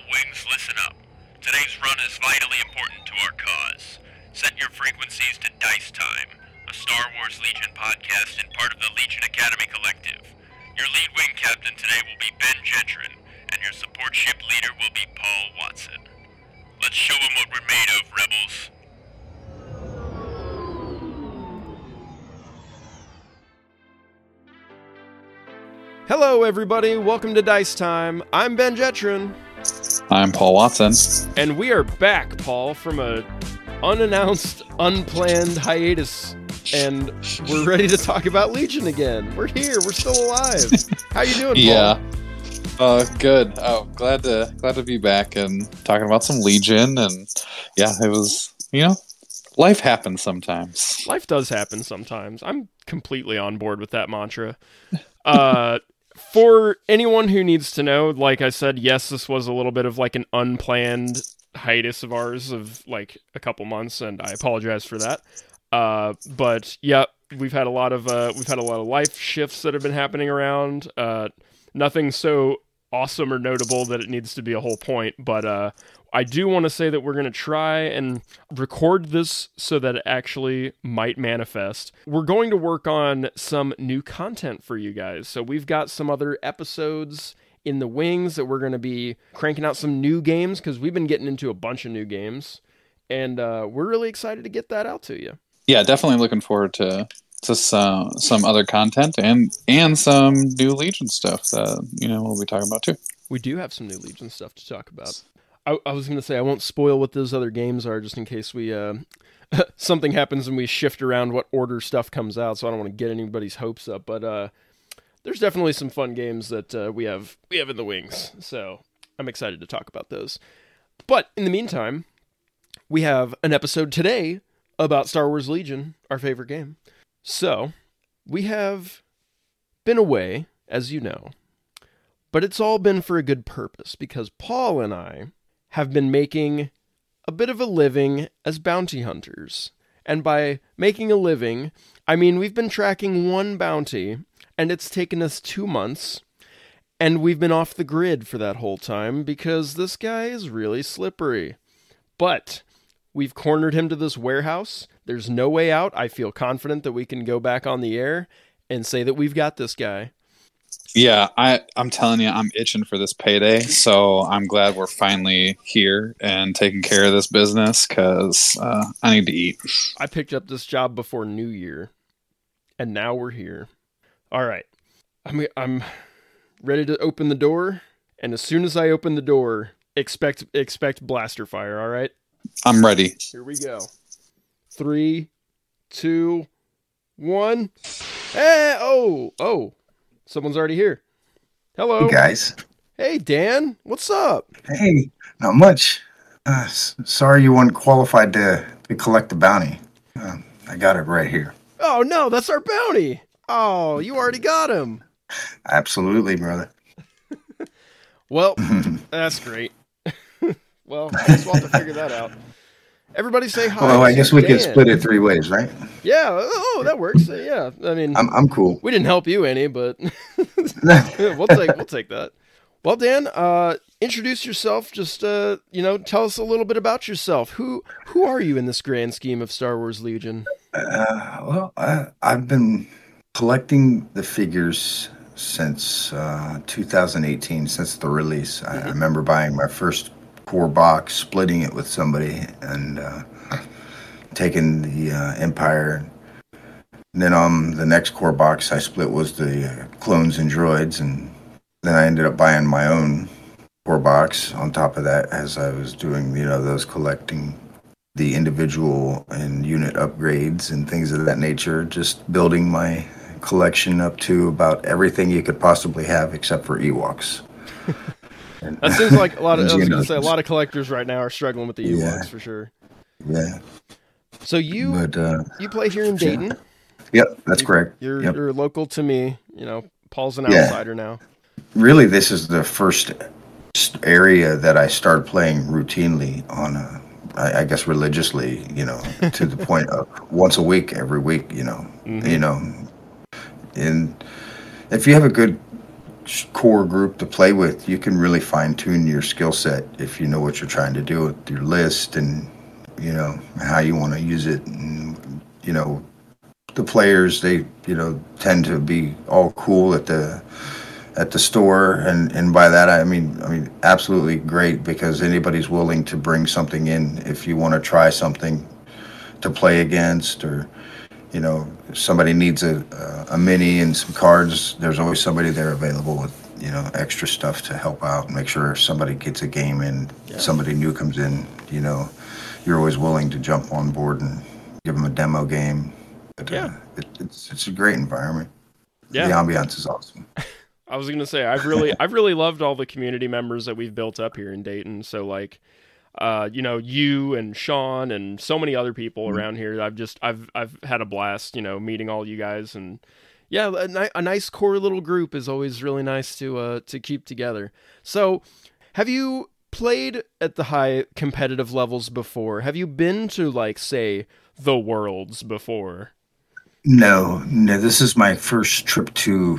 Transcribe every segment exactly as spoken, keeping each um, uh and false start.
Wings, listen up. Today's run is vitally important to our cause. Set your frequencies to Dice Time, a Star Wars Legion podcast and part of the Legion Academy Collective. Your lead wing captain today will be Ben Jetron, and your support ship leader will be Paul Watson. Let's show them what we're made of, rebels. Hello everybody, welcome to Dice Time. I'm Ben Jetron. I'm Paul Watson. And we are back, Paul, from a unannounced, unplanned hiatus. And we're ready to talk about Legion again. We're here, we're still alive. How you doing, Paul? Yeah. Uh, good. Oh, glad to glad to be back and talking about some Legion. And yeah, it was, you know, life happens sometimes. Life does happen sometimes. I'm completely on board with that mantra. Uh... For anyone who needs to know, like I said, yes, this was a little bit of like an unplanned hiatus of ours of like a couple months, and I apologize for that. Uh, but yeah, we've had a lot of uh, we've had a lot of life shifts that have been happening around. Uh, nothing so awesome or notable that it needs to be a whole point, but uh, I do want to say that we're going to try and record this so that it actually might manifest. We're going to work on some new content for you guys. So we've got some other episodes in the wings that we're going to be cranking out some new games because we've been getting into a bunch of new games. And uh, we're really excited to get that out to you. Yeah, definitely looking forward to to some, some other content and, and some new Legion stuff that, you know, we'll be talking about too. We do have some new Legion stuff to talk about. I, I was going to say, I won't spoil what those other games are just in case we uh, something happens and we shift around what order stuff comes out, so I don't want to get anybody's hopes up. But uh, there's definitely some fun games that uh, we have we have in the wings, so I'm excited to talk about those. But in the meantime, we have an episode today about Star Wars Legion, our favorite game. So, we have been away, as you know, but it's all been for a good purpose, because Paul and I have been making a bit of a living as bounty hunters. And by making a living, I mean we've been tracking one bounty, and it's taken us two months, and we've been off the grid for that whole time, because this guy is really slippery. But we've cornered him to this warehouse. There's no way out. I feel confident that we can go back on the air and say that we've got this guy. Yeah, I, I'm telling you, I'm itching for this payday, so I'm glad we're finally here and taking care of this business, because uh, I need to eat. I picked up this job before New Year, and now we're here. All right, I'm, I'm ready to open the door, and as soon as I open the door, expect expect blaster fire, all right? I'm ready. Here we go. Three, two, one. Hey, oh, oh. Someone's already here. Hello. Hey, guys. Hey, Dan. What's up? Hey, not much. Uh, s- sorry you weren't qualified to, to collect the bounty. Uh, I got it right here. Oh, no, that's our bounty. Oh, you already got him. Absolutely, brother. Well, that's great. Well, I guess we'll have to figure that out. Everybody say hi. Well, I guess we Dan. could split it three ways, right? Yeah. Oh, that works. Yeah. I mean, I'm I'm cool. We didn't help you any, but we'll take we'll take that. Well, Dan, uh, introduce yourself. Just uh, you know, tell us a little bit about yourself. Who who are you in this grand scheme of Star Wars Legion? Uh, well, I, I've been collecting the figures since uh, two thousand eighteen, since the release. Mm-hmm. I, I remember buying my first core box, splitting it with somebody, and uh, taking the uh, Empire. And then on the next core box I split was the uh, clones and droids, and then I ended up buying my own core box on top of that as I was doing, you know, those collecting the individual and unit upgrades and things of that nature, just building my collection up to about everything you could possibly have except for Ewoks. That seems like a lot of I was gonna say a lot of collectors right now are struggling with the Ewoks yeah. for sure. Yeah. So you but, uh, you play here in Dayton? Yeah. Yep, that's you, correct. You're yep. you're local to me. You know, Paul's an yeah. outsider now. Really, this is the first area that I started playing routinely on a, I, I guess religiously, you know, to the point of once a week, every week, you know, mm-hmm. you know, and if you have a good core group to play with, you can really fine tune your skill set if you know what you're trying to do with your list and, you know, how you want to use it. And, you know, the players, they, you know, tend to be all cool at the at the store, and, and by that I mean I mean absolutely great, because anybody's willing to bring something in if you want to try something to play against, or you know, if somebody needs a a mini and some cards, there's always somebody there available with, you know, extra stuff to help out and make sure somebody gets a game in, yeah. somebody new comes in, you know, you're always willing to jump on board and give them a demo game. But, yeah, uh, it, it's it's a great environment. Yeah, the ambiance is awesome. I was gonna say I've really I've really loved all the community members that we've built up here in Dayton. So like, uh, you know, you and Sean and so many other people mm-hmm. around here. I've just I've I've had a blast, you know, meeting all you guys, and yeah, a, ni- a nice core little group is always really nice to uh to keep together. So, have you played at the high competitive levels before? Have you been to, like, say, the Worlds before? No, no. This is my first trip to,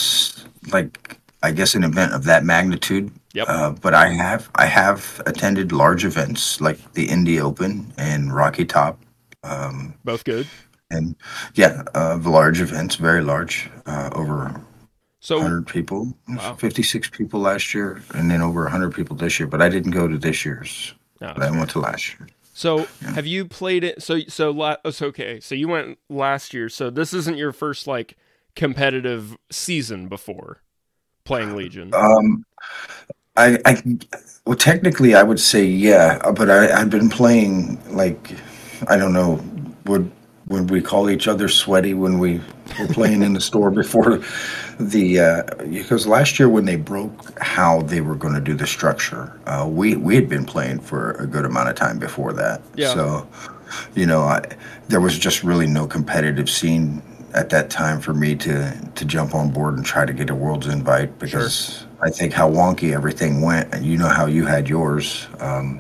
like, I guess an event of that magnitude. Yep. Uh, but I have I have attended large events like the Indy Open and Rocky Top. Um, Both good. And yeah, uh, the large events, very large, uh, over so, one hundred people, wow. fifty-six people last year, and then over one hundred people this year. But I didn't go to this year's. Oh, but I went to last year. So yeah. have you played it? So so la- it's okay. So you went last year. So this isn't your first, like, competitive season before playing Legion. Um, I, I well technically I would say yeah, but I I've been playing, like, I don't know, would would we call each other sweaty when we were playing in the store before the uh, because last year when they broke how they were going to do the structure, uh, we we had been playing for a good amount of time before that. Yeah. So, you know, I, there was just really no competitive scene at that time for me to to jump on board and try to get a Worlds invite, because sure. I think how wonky everything went, and you know how you had yours. Um,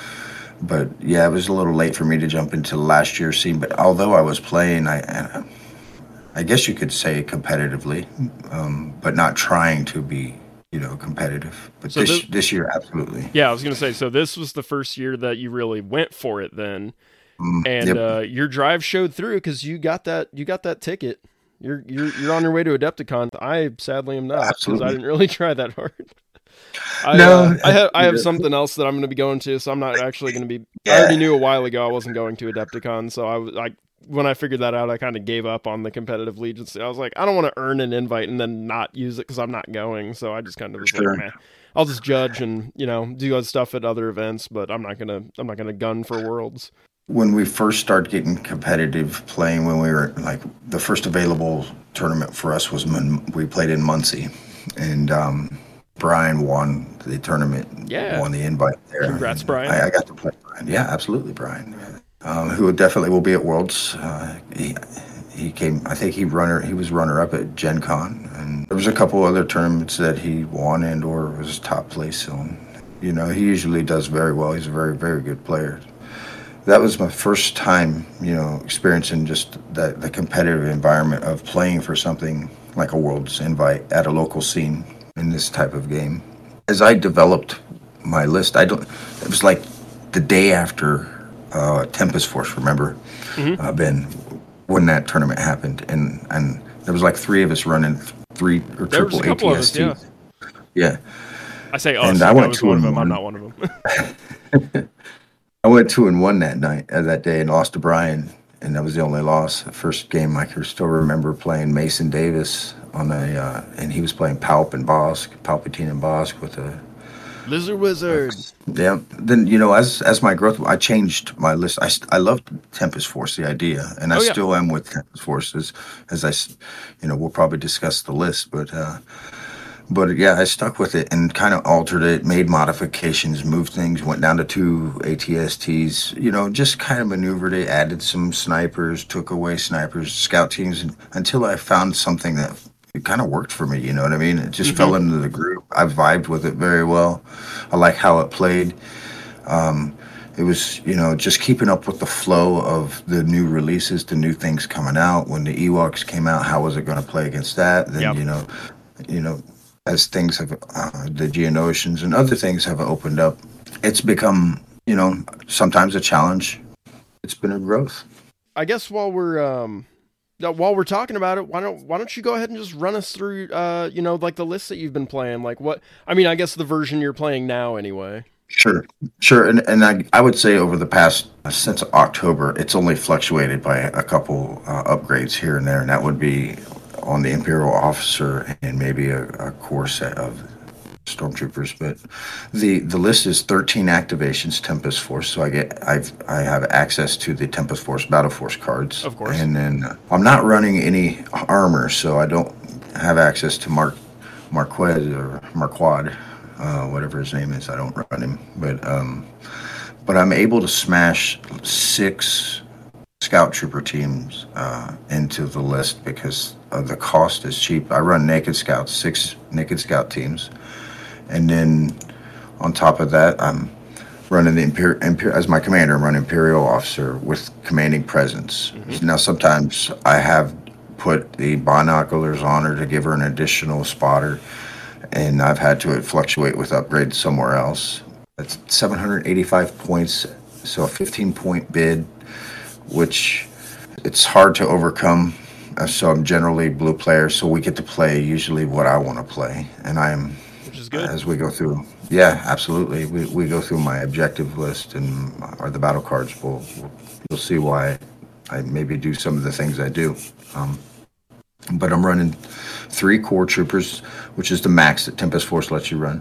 but yeah, it was a little late for me to jump into last year's scene. But although I was playing, I I guess you could say competitively, um, but not trying to be, you know, competitive. But so this, this this year, absolutely. Yeah, I was gonna say. So this was the first year that you really went for it, then. Mm, and yep. uh, your drive showed through, because you got that you got that ticket. You're you're you're on your way to Adepticon. I sadly am not, because I didn't really try that hard. I, no, uh, I have I have something else that I'm going to be going to, so I'm not actually going to be. Yeah. I already knew a while ago I wasn't going to Adepticon, so I was like, when I figured that out, I kind of gave up on the competitive Legion. I was like, I don't want to earn an invite and then not use it because I'm not going. So I just kind of was sure. like, man, I'll just judge and, you know, do other stuff at other events, but I'm not gonna I'm not gonna gun for Worlds. When we first started getting competitive playing, when we were like, the first available tournament for us was when we played in Muncie, and um, Brian won the tournament, yeah. won the invite there. Congrats, Brian. I, I got to play Brian. Yeah, absolutely, Brian. Um, who definitely will be at Worlds. Uh, he he came. I think he runner. He was runner up at Gen Con, and there was a couple other tournaments that he won and or was top place. So, you know, he usually does very well. He's a very very good player. That was my first time, you know, experiencing just the, the competitive environment of playing for something like a Worlds invite at a local scene in this type of game. As I developed my list, I don't. It was like the day after uh, Tempest Force. Remember, mm-hmm. uh, Ben, when that tournament happened, and and there was like three of us running three or there triple was a couple A T S Ts. Of us, yeah. yeah. I say us. And I, I went was two one of and them. I'm one. not one of them. I went two and one that night, uh, that day, and lost to Brian, and that was the only loss. The first game I can still remember playing Mason Davis on a, uh, and he was playing Palp and Bosk, Palpatine and Bosk with a Lizard Wizard. Yeah. Then, you know, as as my growth, I changed my list. I, I loved Tempest Force, the idea, and I oh, yeah. still am with Tempest Force. As, as I, you know, we'll probably discuss the list, but. Uh, But yeah, I stuck with it and kind of altered it, made modifications, moved things, went down to two A T S Ts, you know, just kind of maneuvered it, added some snipers, took away snipers, scout teams, until I found something that it kind of worked for me, you know what I mean? It just mm-hmm. fell into the group. I vibed with it very well. I like how it played. Um, it was, you know, just keeping up with the flow of the new releases, the new things coming out. When the Ewoks came out, how was it going to play against that? Then, yep. you know, you know, as things have, uh, the Geonosians and other things have opened up, it's become, you know, sometimes a challenge. It's been a growth. I guess while we're um, while we're talking about it, why don't why don't you go ahead and just run us through, uh, you know, like the lists that you've been playing, like what? I mean, I guess the version you're playing now, anyway. Sure, sure, and and I I would say over the past since October, it's only fluctuated by a couple uh, upgrades here and there, and that would be on the Imperial Officer and maybe a, a core set of Stormtroopers. But the the list is thirteen activations Tempest Force, so I get I've I have access to the Tempest Force Battle Force cards, of course, and then I'm not running any armor, so I don't have access to Mark Marquez or Marquad. Uh, whatever his name is, I don't run him, but um, but I'm able to smash six Scout Trooper teams uh, into the list because uh, the cost is cheap. I run Naked Scouts, six Naked Scout teams, and then on top of that, I'm running the Imper- Imper- as my commander. I'm running Imperial Officer with commanding presence. Mm-hmm. Now sometimes I have put the binoculars on her to give her an additional spotter. And I've had to fluctuate with upgrades somewhere else. It's seven hundred eighty-five points, so a fifteen-point bid, which it's hard to overcome. So I'm generally blue player, so we get to play usually what I want to play. And I'm, which is good. As we go through, yeah, absolutely. We we go through my objective list and or the battle cards. We'll, we'll you'll see why I maybe do some of the things I do. Um, But I'm running three core troopers, which is the max that Tempest Force lets you run.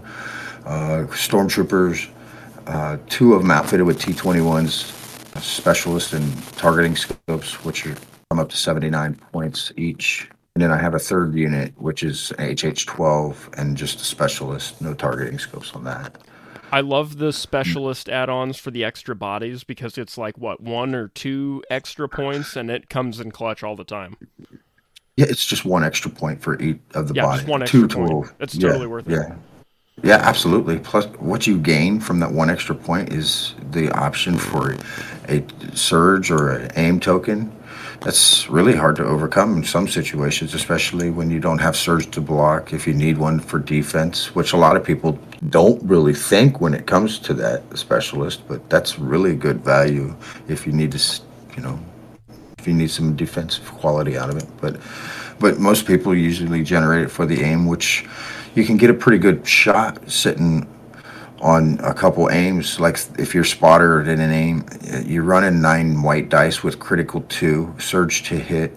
Uh, Stormtroopers, uh, two of them outfitted with T twenty-ones, specialist and targeting scopes, which are come up to seventy-nine points each. And then I have a third unit, which is H H twelve and just a specialist, no targeting scopes on that. I love the specialist add-ons for the extra bodies because it's like, what, one or two extra points, and it comes in clutch all the time. Yeah, it's just one extra point for each of the yeah, body. Just one extra Two point. total. It's yeah, totally worth it. Yeah. Yeah, absolutely. Plus, what you gain from that one extra point is the option for a surge or an aim token. That's really hard to overcome in some situations, especially when you don't have surge to block, if you need one for defense, which a lot of people don't really think when it comes to that specialist, but that's really good value if you need to, you know, if you need some defensive quality out of it. But but most people usually generate it for the aim, which you can get a pretty good shot sitting on a couple aims. Like if you're spotted in an aim, you're running nine white dice with critical two, surge to hit,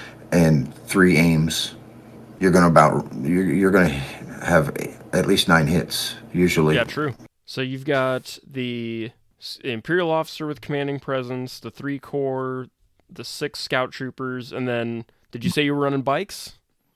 and three aims. You're gonna about you're, you're gonna have at least nine hits usually. Yeah, true. So you've got the Imperial Officer with commanding presence, the three core, the six Scout Troopers, and then did you say you were running bikes?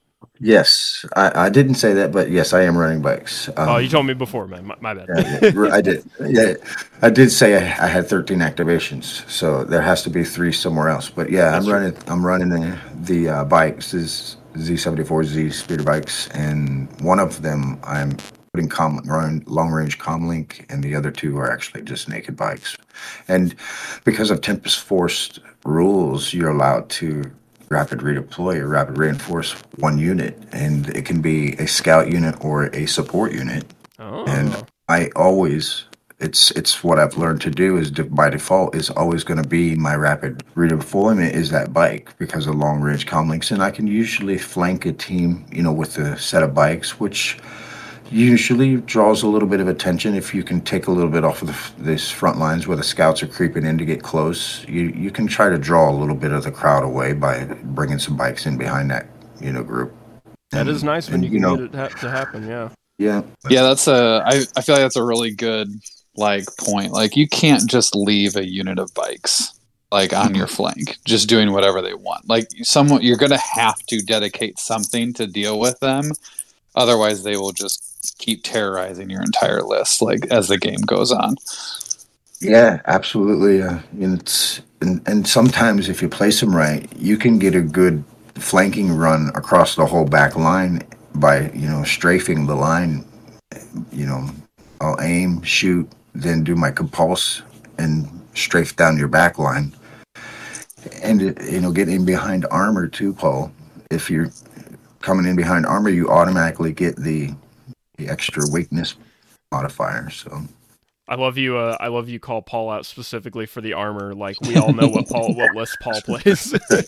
Yes, I, I didn't say that, but yes, I am running bikes. Um, oh, you told me before, man. My, my bad. yeah, yeah, I did. Yeah, I did say I, I had thirteen activations, so there has to be three somewhere else. But yeah, That's I'm true. running. I'm running the, the uh, bikes is Z seventy-four Z speeder bikes, and one of them I'm putting com running long range comlink, and the other two are actually just naked bikes. And because of Tempest Force rules, you're allowed to rapid redeploy or rapid reinforce one unit, and it can be a scout unit or a support unit. Oh. And I always, it's it's what I've learned to do is de- by default is always going to be my rapid redeployment is that bike because of long range comlinks, and I can usually flank a team, you know, with a set of bikes, which usually draws a little bit of attention. If you can take a little bit off of the, these front lines where the scouts are creeping in to get close, you you can try to draw a little bit of the crowd away by bringing some bikes in behind that, you know, group. That and, is nice when and, you can you know, get it ha- to happen, yeah. Yeah. Yeah, that's a I, I feel like that's a really good like point. Like you can't just leave a unit of bikes like on your flank, just doing whatever they want. Like someone you're gonna have to dedicate something to deal with them. Otherwise they will just keep terrorizing your entire list like as the game goes on. Yeah, absolutely. Uh, and it's and, and sometimes if you place them right, you can get a good flanking run across the whole back line by, you know, strafing the line. You know, I'll aim, shoot, then do my compulse and strafe down your back line. And, you know, get in behind armor too, Paul. If you're coming in behind armor, you automatically get the the extra weakness modifier. So I love you. Uh, I love you. Call Paul out specifically for the armor. Like we all know what Paul, what list Paul plays.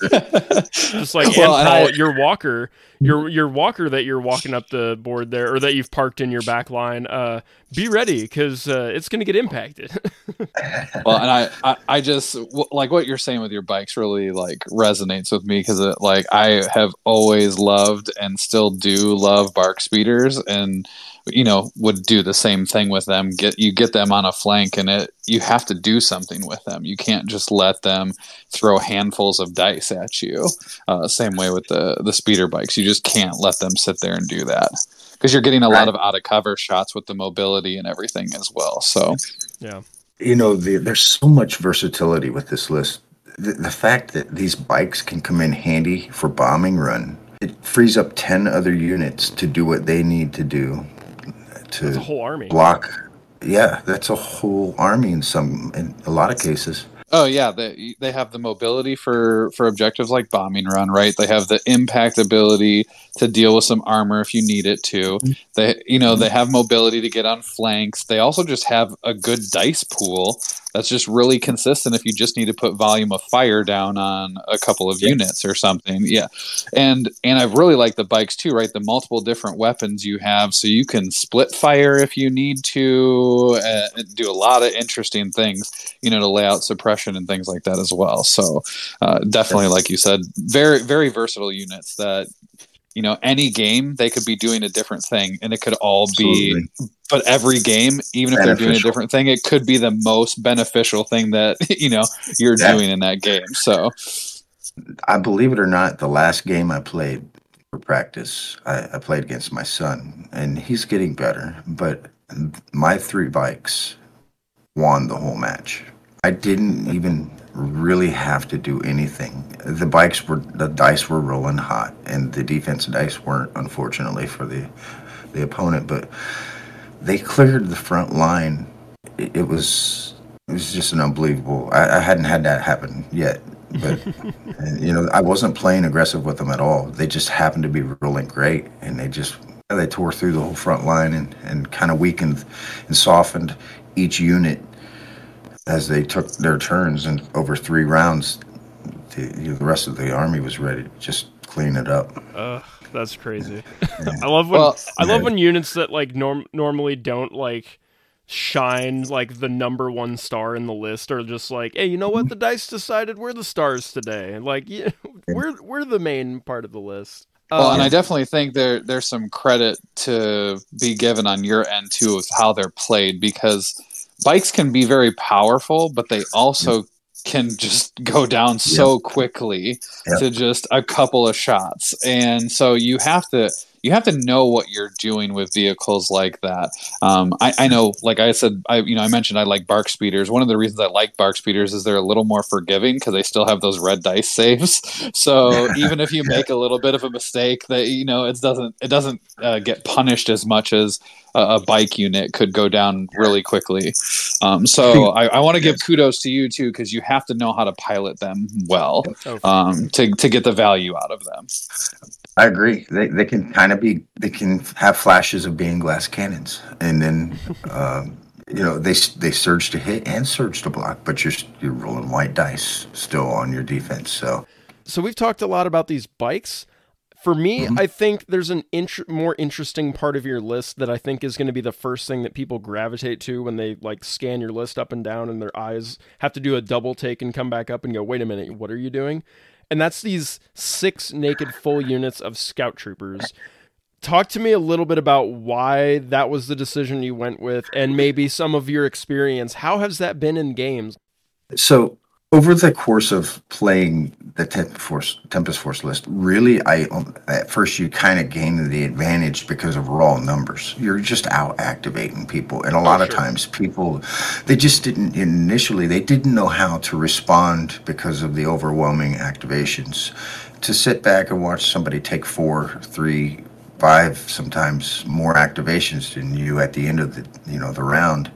Just like Well, and and Paul, I- your walker, your your walker that you're walking up the board there, or that you've parked in your back line. Uh, be ready because uh, it's going to get impacted. Well, and I, I, I just w- like what you're saying with your bikes really like resonates with me because like I have always loved and still do love bark speeders, and you know would do the same thing with them. Get you get them on a flank, and it you have to do something with them. You can't just let them throw handfuls of dice at you. Uh, same way with the the speeder bikes, you just can't let them sit there and do that because you're getting a lot of out of cover shots with the mobility and everything as well. So Yeah. You know, the, there's so much versatility with this list. The, the fact that these bikes can come in handy for bombing run, it frees up ten other units to do what they need to do to It's a whole army. block. Yeah, that's a whole army in some, in a lot of cases. Oh yeah, they they have the mobility for for objectives like bombing run, right? They have the impact ability to deal with some armor if you need it to. They you know they have mobility to get on flanks. They also just have a good dice pool that's just really consistent if you just need to put volume of fire down on a couple of Yeah. units or something. Yeah, and and I really like the bikes too, right? The multiple different weapons you have, so you can split fire if you need to, uh, and do a lot of interesting things, you know, to lay out suppression and things like that as well. So uh, definitely, like you said, very, very versatile units that, you know, any game they could be doing a different thing and it could all be, Absolutely. but every game, even if they're doing a Beneficial. different thing, it could be the most beneficial thing that, you know, you're Yeah. doing in that game. So I believe it or not, the last game I played for practice, I, I played against my son, and he's getting better. But my three bikes won the whole match. I didn't even really have to do anything. The bikes were, the dice were rolling hot, and the defense dice weren't, unfortunately, for the the opponent. But they cleared the front line. It, it was it was just an unbelievable. I, I hadn't had that happen yet. But and, you know, I wasn't playing aggressive with them at all. They just happened to be rolling great, and they just they tore through the whole front line and, and kind of weakened and softened each unit as they took their turns. And over three rounds, the, you know, the rest of the army was ready to just clean it up. Ugh, that's crazy. I love when Well, I love when units that like norm normally don't like shine like the number one star in the list are just like, hey, you know what? The dice decided we're the stars today. And like, yeah, we're we're the main part of the list. Well, Um, and I definitely think there there's some credit to be given on your end too of how they're played, because bikes can be very powerful, but they also can just go down so quickly Yeah. to just a couple of shots. And so you have to you have to know what you're doing with vehicles like that. Um, I, I know, like I said, I you know I mentioned I like bark speeders. One of the reasons I like bark speeders is they're a little more forgiving because they still have those red dice saves. So even if you make a little bit of a mistake, that you know it doesn't it doesn't uh, get punished as much as a, a bike unit could go down really quickly. Um, so I, I want to give kudos to you too, because you have to know how to pilot them well oh, um, to to get the value out of them. I agree. They they can kind of be. They can have flashes of being glass cannons, and then um, you know they they surge to hit and surge to block, but you're you're rolling white dice still on your defense. So so we've talked a lot about these bikes. For me, Mhm. I think there's an int- more interesting part of your list that I think is going to be the first thing that people gravitate to when they like scan your list up and down, and their eyes have to do a double take and come back up and go, "Wait a minute, what are you doing?" And that's these six naked full units of scout troopers. Talk to me a little bit about why that was the decision you went with, and maybe some of your experience. How has that been in games? so over the course of playing the Tempest Force, Tempest Force list, really, I um, at first you kind of gain the advantage because of raw numbers. You're just out activating people, and a lot of sure. times people, they just didn't initially. They didn't know how to respond because of the overwhelming activations. To sit back and watch somebody take four, three, five, sometimes more activations than you at the end of the you know the round.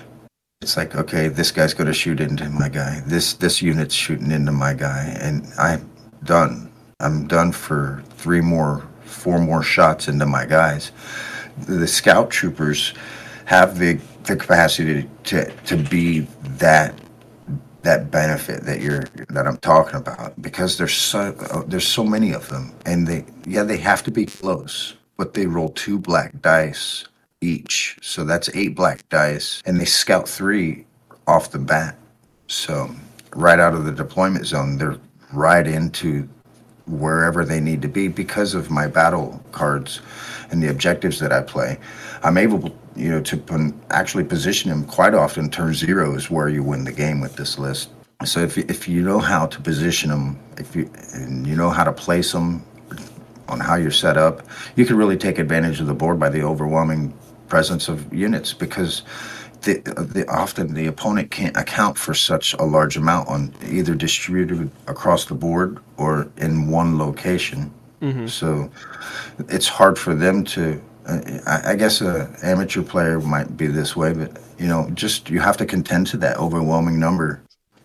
It's like, okay, this guy's going to shoot into my guy. This this unit's shooting into my guy, and I'm done. I'm done for three more four more shots into my guys. The scout troopers have the the capacity to to be that that benefit that you're that I'm talking about, because there's so uh, there's so many of them, and they yeah they have to be close, but they roll two black dice each, so that's eight black dice, and they scout three off the bat. So right out of the deployment zone, they're right into wherever they need to be because of my battle cards and the objectives that I play. I'm able, you know, to pon- actually position them quite often. Turn zero is where you win the game with this list. So if you, if you know how to position them, if you and you know how to place them on how you're set up, you can really take advantage of the board by the overwhelming presence of units, because the, the often the opponent can't account for such a large amount on either distributed across the board or in one location. Mm-hmm. So it's hard for them to. Uh, I, I guess a amateur player might be this way, but you know, just you have to contend to that overwhelming number.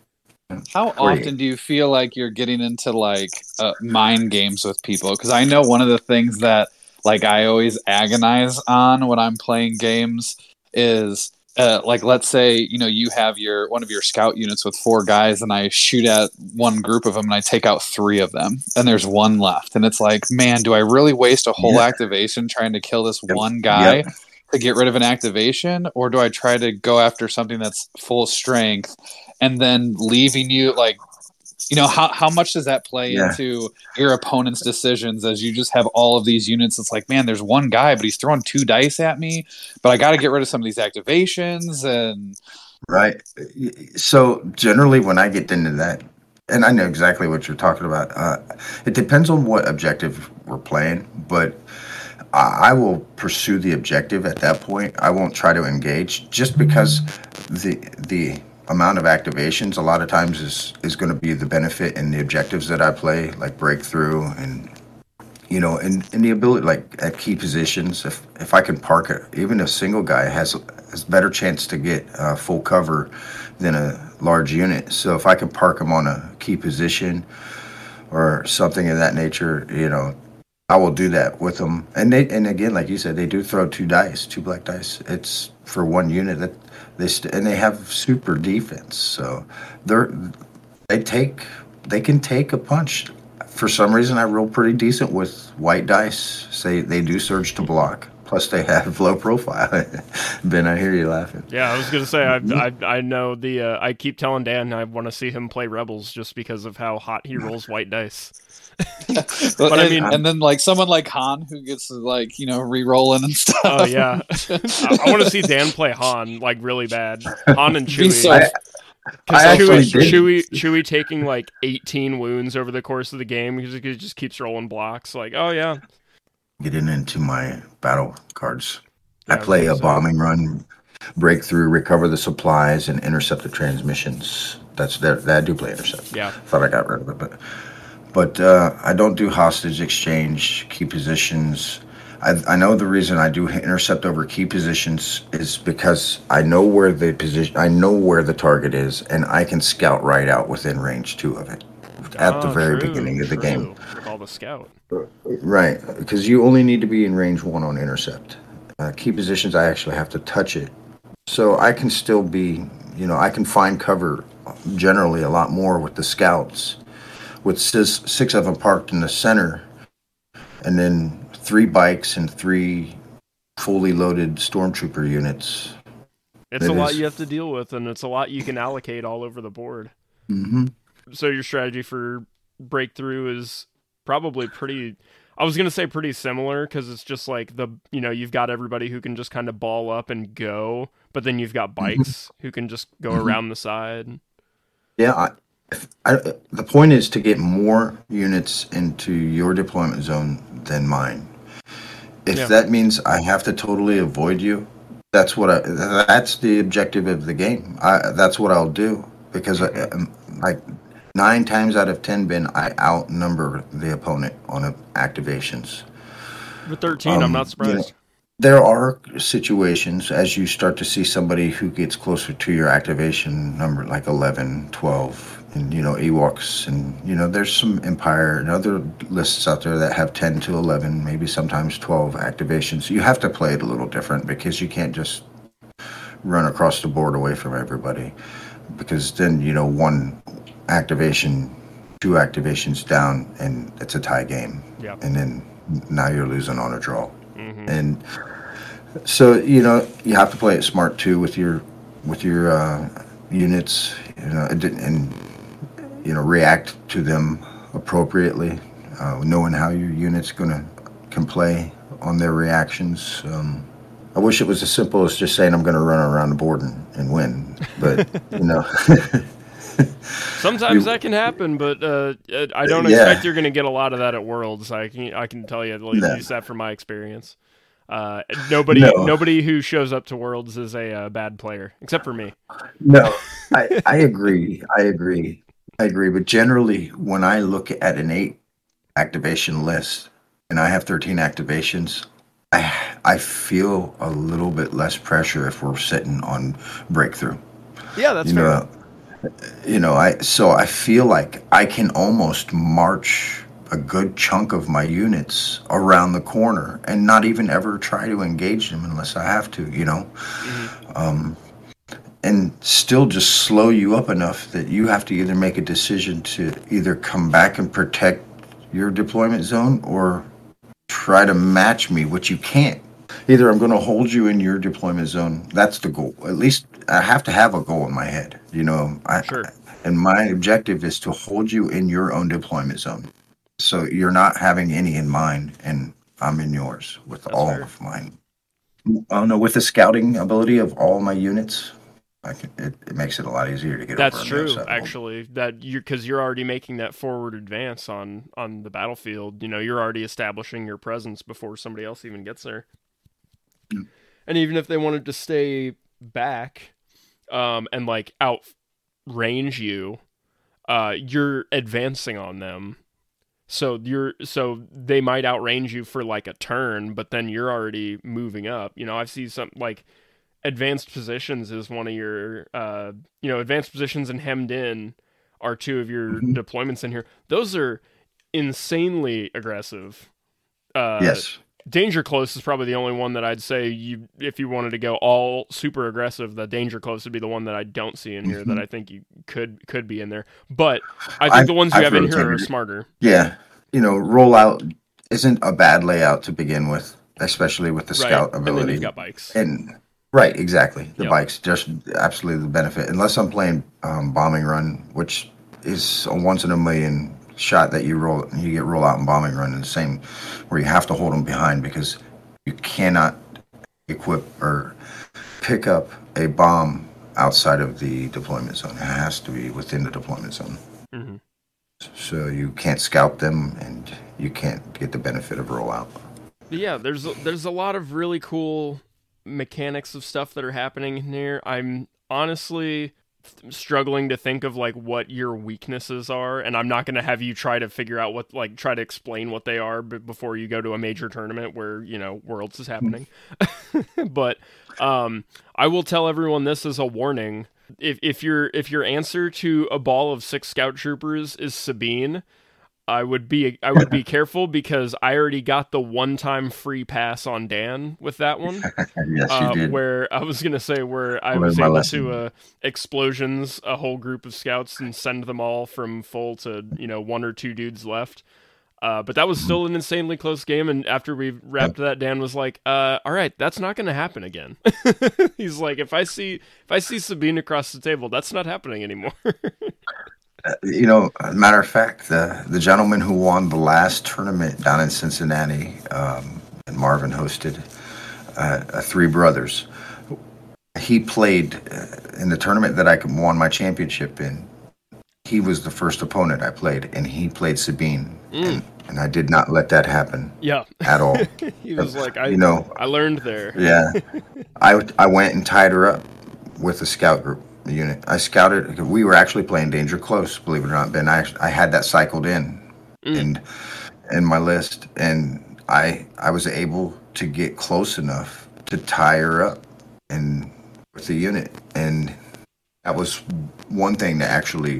How often do you feel like you're getting into like uh, mind games with people? Because I know one of the things that like I always agonize on when I'm playing games is uh, like, let's say, you know, you have your one of your scout units with four guys, and I shoot at one group of them, and I take out three of them, and there's one left, and it's like, man, do I really waste a whole yeah. activation trying to kill this yep. one guy yep. to get rid of an activation, or do I try to go after something that's full strength and then leaving you like, you know, how how much does that play yeah. into your opponent's decisions as you just have all of these units? It's like, man, there's one guy, but he's throwing two dice at me, but I got to get rid of some of these activations. And right. So generally when I get into that, and I know exactly what you're talking about, uh, it depends on what objective we're playing, but I, I will pursue the objective at that point. I won't try to engage, just because the the amount of activations a lot of times is is going to be the benefit in the objectives that I play, like breakthrough and you know and, and the ability like at key positions. If if I can park it, even a single guy has has better chance to get uh, full cover than a large unit. So if I can park him on a key position or something of that nature, you know, I will do that with them. And they and again, like you said, they do throw two dice, two black dice. It's for one unit. That They st- and they have super defense, so they're they take they can take a punch. For some reason, I roll pretty decent with white dice. Say they do surge to block. Plus, they have low profile. Ben, I hear you laughing. Yeah, I was gonna say I I, I know the uh, I keep telling Dan I want to see him play Rebels just because of how hot he rolls white dice. but, but I mean, and then like someone like Han who gets like you know re-rolling and stuff. Oh yeah, I, I want to see Dan play Han like really bad. Han and Chewie. So, I, I Chewie, Chewie, Chewie taking like eighteen wounds over the course of the game because he just keeps rolling blocks. Like, oh yeah. Getting into my battle cards, yeah, I play a bombing run, breakthrough, recover the supplies, and intercept the transmissions. That's that. that I do play intercept. Yeah, thought I got rid of it, but. But uh, I don't do hostage exchange, key positions. I, I know the reason I do intercept over key positions is because I know where the position, I know where the target is, and I can scout right out within range two of it at oh, the very true, beginning of the true. game. Call the scout. Right, because you only need to be in range one on intercept. Uh, key positions, I actually have to touch it, so I can still be, you know, I can find cover generally a lot more with the scouts. With six, six of them parked in the center, and then three bikes and three fully loaded stormtrooper units. It's it a is. lot you have to deal with, and it's a lot you can allocate all over the board. Mm-hmm. So your strategy for breakthrough is probably pretty... I was going to say pretty similar, because it's just like, the you know, you've got everybody who can just kind of ball up and go, but then you've got bikes mm-hmm. who can just go mm-hmm. around the side. Yeah, I... I, the point is to get more units into your deployment zone than mine. If yeah. that means I have to totally avoid you, that's what I, that's the objective of the game. I, that's what I'll do, because I, like nine times out of ten, Ben, I outnumber the opponent on activations. For thirteen, um, I'm not surprised. You know, there are situations as you start to see somebody who gets closer to your activation number, like eleven, twelve, and you know Ewoks, and you know there's some Empire and other lists out there that have ten to eleven, maybe sometimes twelve activations. You have to play it a little different because you can't just run across the board away from everybody, because then you know one activation, two activations down, and it's a tie game. Yeah. And then now you're losing on a draw. Mm-hmm. And so you know you have to play it smart too with your with your uh, units, you know, and, and you know react to them appropriately, uh, knowing how your unit's gonna can play on their reactions. Um, I wish it was as simple as just saying I'm going to run around the board and, and win, but you know. Sometimes that can happen, but uh, I don't yeah. expect you're going to get a lot of that at Worlds. I can I can tell you, at least No. use that from my experience. Uh, nobody No. nobody who shows up to Worlds is a uh, bad player, except for me. No, I, I agree. I agree. I agree. But generally, when I look at an eight activation list and I have thirteen activations, I I feel a little bit less pressure if we're sitting on breakthrough. Yeah, that's you fair. know, you know, I so I feel like I can almost march a good chunk of my units around the corner and not even ever try to engage them unless I have to, you know, Mm-hmm. um, and still just slow you up enough that you have to either make a decision to either come back and protect your deployment zone or try to match me, which you can't. Either I'm going to hold you in your deployment zone. That's the goal. At least I have to have a goal in my head, you know. I, Sure. And my objective is to hold you in your own deployment zone. So you're not having any in mind, and I'm in yours with That's all fair. of mine. I don't know, with the scouting ability of all my units, I can, it, it makes it a lot easier to get That's over on the true, other side. actually. That you because you're already making that forward advance on on the battlefield. You know, you're already establishing your presence before somebody else even gets there. Mm. And even if they wanted to stay back, um, and like outrange you, uh, you're advancing on them. So you're so they might outrange you for like a turn, but then you're already moving up. You know, I've seen some like. Advanced positions is one of your, uh, you know, advanced positions and hemmed in are two of your Mhm. deployments in here. Those are insanely aggressive. Uh, Yes. Danger Close is probably the only one that I'd say you, if you wanted to go all super aggressive, the Danger Close would be the one that I don't see in here Mhm. that I think you could could be in there. But I think I've- the ones you I've have in here are rotated. smarter. Yeah. You know, rollout isn't a bad layout to begin with, especially with the Right. scout And then ability. you've got bikes. And right, exactly. The Yep. bikes, just absolutely the benefit. Unless I'm playing um, bombing run, which is a once in a million shot that you roll, you get roll out and bombing run in the same, where you have to hold them behind because you cannot equip or pick up a bomb outside of the deployment zone. It has to be within the deployment zone. Mm-hmm. So you can't scout them, and you can't get the benefit of rollout. Yeah, there's a, there's a lot of really cool mechanics of stuff that are happening in here. I'm honestly struggling to think of like what your weaknesses are, and I'm not going to have you try to figure out what like try to explain what they are b- before you go to a major tournament where, you know, Worlds is happening. But um I will tell everyone this as a warning. If if your if your answer to a ball of six scout troopers is Sabine, I would be I would be careful because I already got the one-time free pass on Dan with that one. Yes, Uh, you did. where I was gonna say where I I was learned my able lesson. to uh, explosions a whole group of scouts and send them all from full to, you know, one or two dudes left. Uh, but that was still an insanely close game, and after we wrapped that, Dan was like, uh, "All right, that's not going to happen again." He's like, "If I see if I see Sabine across the table, that's not happening anymore." You know, matter of fact, the the gentleman who won the last tournament down in Cincinnati, um, and Marvin hosted, uh, uh, Three Brothers. He played uh, in the tournament that I won my championship in. He was the first opponent I played, and he played Sabine, Mm. and, and I did not let that happen Yeah, at all. he was like, "I You know, I learned there." yeah, I I went and tied her up with a scout group unit. I scouted. We were actually playing Danger Close, believe it or not, Ben. I actually, I had that cycled in, Mm. in in my list, and I I was able to get close enough to tie her up, and with the unit, and that was one thing that actually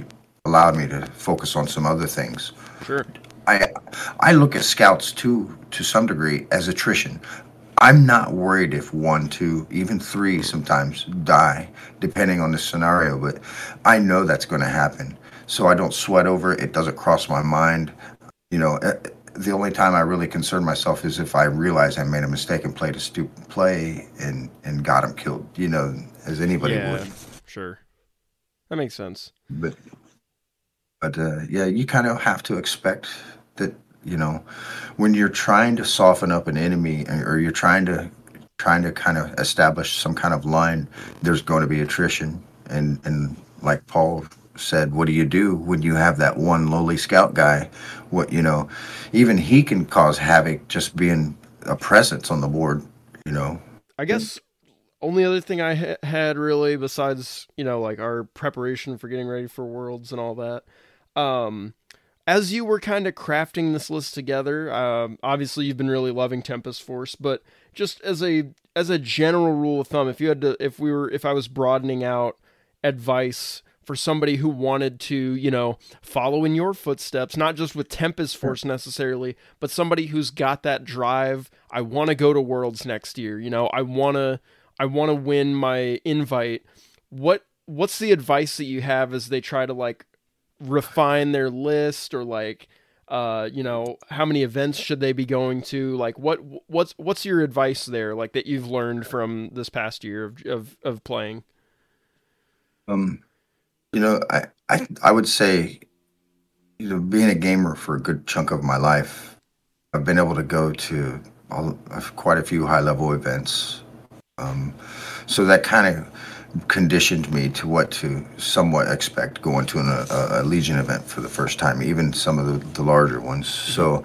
allowed me to focus on some other things. Sure. I I look at scouts too, to some degree, as attrition. I'm not worried if one, two, even three sometimes die, depending on the scenario, but I know that's going to happen. So I don't sweat over it. It doesn't cross my mind. You know, eh, the only time I really concern myself is if I realize I made a mistake and played a stupid play and, and got him killed, you know, as anybody Yeah, would. sure. That makes sense. But, but uh, yeah, you kind of have to expect that, you know, when you're trying to soften up an enemy or you're trying to trying to kind of establish some kind of line, there's going to be attrition. And and like Paul said, what do you do when you have that one lowly scout guy? What, you know, even he can cause havoc just being a presence on the board, you know. I guess only other thing I ha- had really, besides, you know, like our preparation for getting ready for Worlds and all that, um, as you were kind of crafting this list together, um, obviously you've been really loving Tempest Force, but just as a as a general rule of thumb, if you had to, if we were, if I was broadening out advice for somebody who wanted to, you know, follow in your footsteps, not just with Tempest Force necessarily, but somebody who's got that drive. I want to go to Worlds next year. You know, I want to, I want to win my invite. What, what's the advice that you have as they try to like refine their list, or like, uh, you know, how many events should they be going to? Like, what, what's, what's your advice there? Like that you've learned from this past year of, of, of playing? Um, You know, I, I I would say, you know, being a gamer for a good chunk of my life, I've been able to go to all, quite a few high level events. Um, so that kind of conditioned me to what to somewhat expect going to an, a, a Legion event for the first time, even some of the, the larger ones. So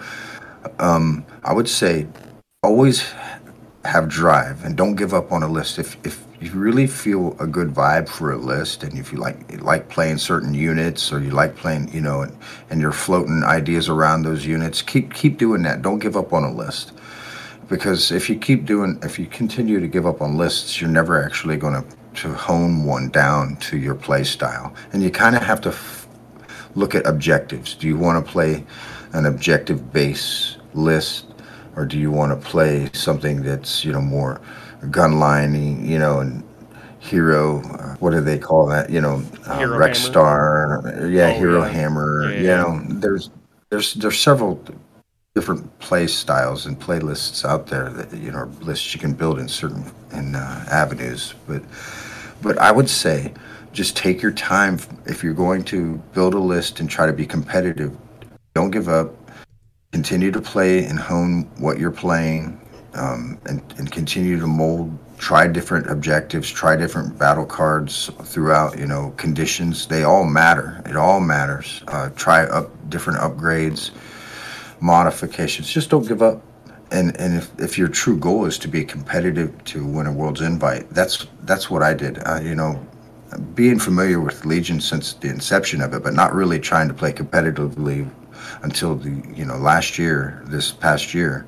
um, I would say always have drive and don't give up on a list. If if you really feel a good vibe for a list, and if you like you like playing certain units, or you like playing, you know, and, and you're floating ideas around those units, keep keep doing that. Don't give up on a list, because if you keep doing, if you continue to give up on lists, you're never actually going to to hone one down to your play style. And you kind of have to f- look at objectives. Do you want to play an objective base list, or do you want to play something that's, you know, more gunline, you know, and hero, uh, what do they call that? You know, uh, Hero Rex Hammer. Star, yeah, Oh, Hero yeah. Hammer. Yeah, You yeah. know, there's there's there's several different play styles and playlists out there that, you know, lists you can build in certain in uh, avenues. But but I would say just take your time if you're going to build a list and try to be competitive. Don't give up. Continue to play and hone what you're playing, um, and, and continue to mold, try different objectives, try different battle cards throughout, you know, conditions. They all matter. It all matters. Uh, try up different upgrades, modifications. Just don't give up. And and if, if your true goal is to be competitive to win a World's Invite, that's that's what I did. Uh, you know, being familiar with Legion since the inception of it, but not really trying to play competitively until the, you know, last year, this past year,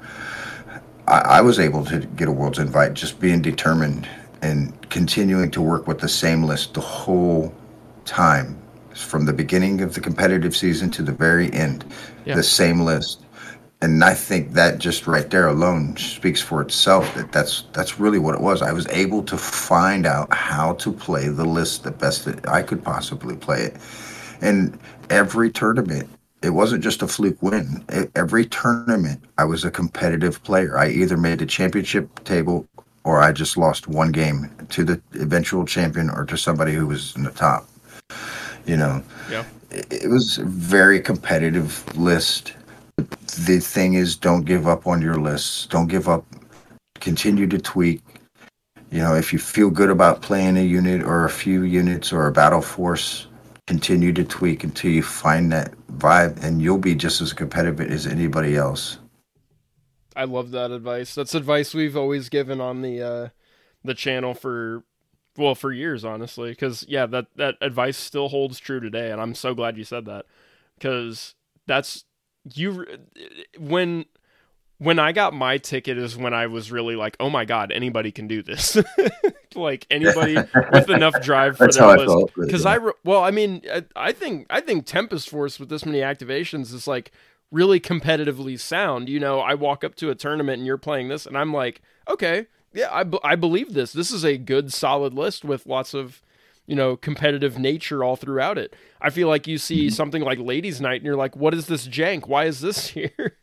I, I was able to get a World's Invite, just being determined and continuing to work with the same list the whole time, from the beginning of the competitive season to the very end, Yeah. the same list. And I think that just right there alone speaks for itself, that that's that's really what it was. I was able to find out how to play the list the best that I could possibly play it. And every tournament, it wasn't just a fluke win. E- Every tournament, I was a competitive player. I either made the championship table, or I just lost one game to the eventual champion or to somebody who was in the top. You know, Yeah. it, it was a very competitive list. The thing is, don't give up on your lists. Don't give up. Continue to tweak. You know, if you feel good about playing a unit or a few units or a battle force, continue to tweak until you find that vibe, and you'll be just as competitive as anybody else. I love that advice. That's advice we've always given on the uh, the channel for, well, for years, honestly. Because yeah, that that advice still holds true today, and I'm so glad you said that, because that's you when when I got my ticket is when I was really like, oh my God, anybody can do this. Like anybody with enough drive for That's their how I list. felt. Because yeah. I, re- well, I mean, I, I think I think Tempest Force with this many activations is like really competitively sound. You know, I walk up to a tournament and you're playing this, and I'm like, okay, yeah, I, b- I believe this. This is a good, solid list with lots of, you know, competitive nature all throughout it. I feel like you see Mm-hmm. something like Ladies Night, and you're like, what is this jank? Why is this here?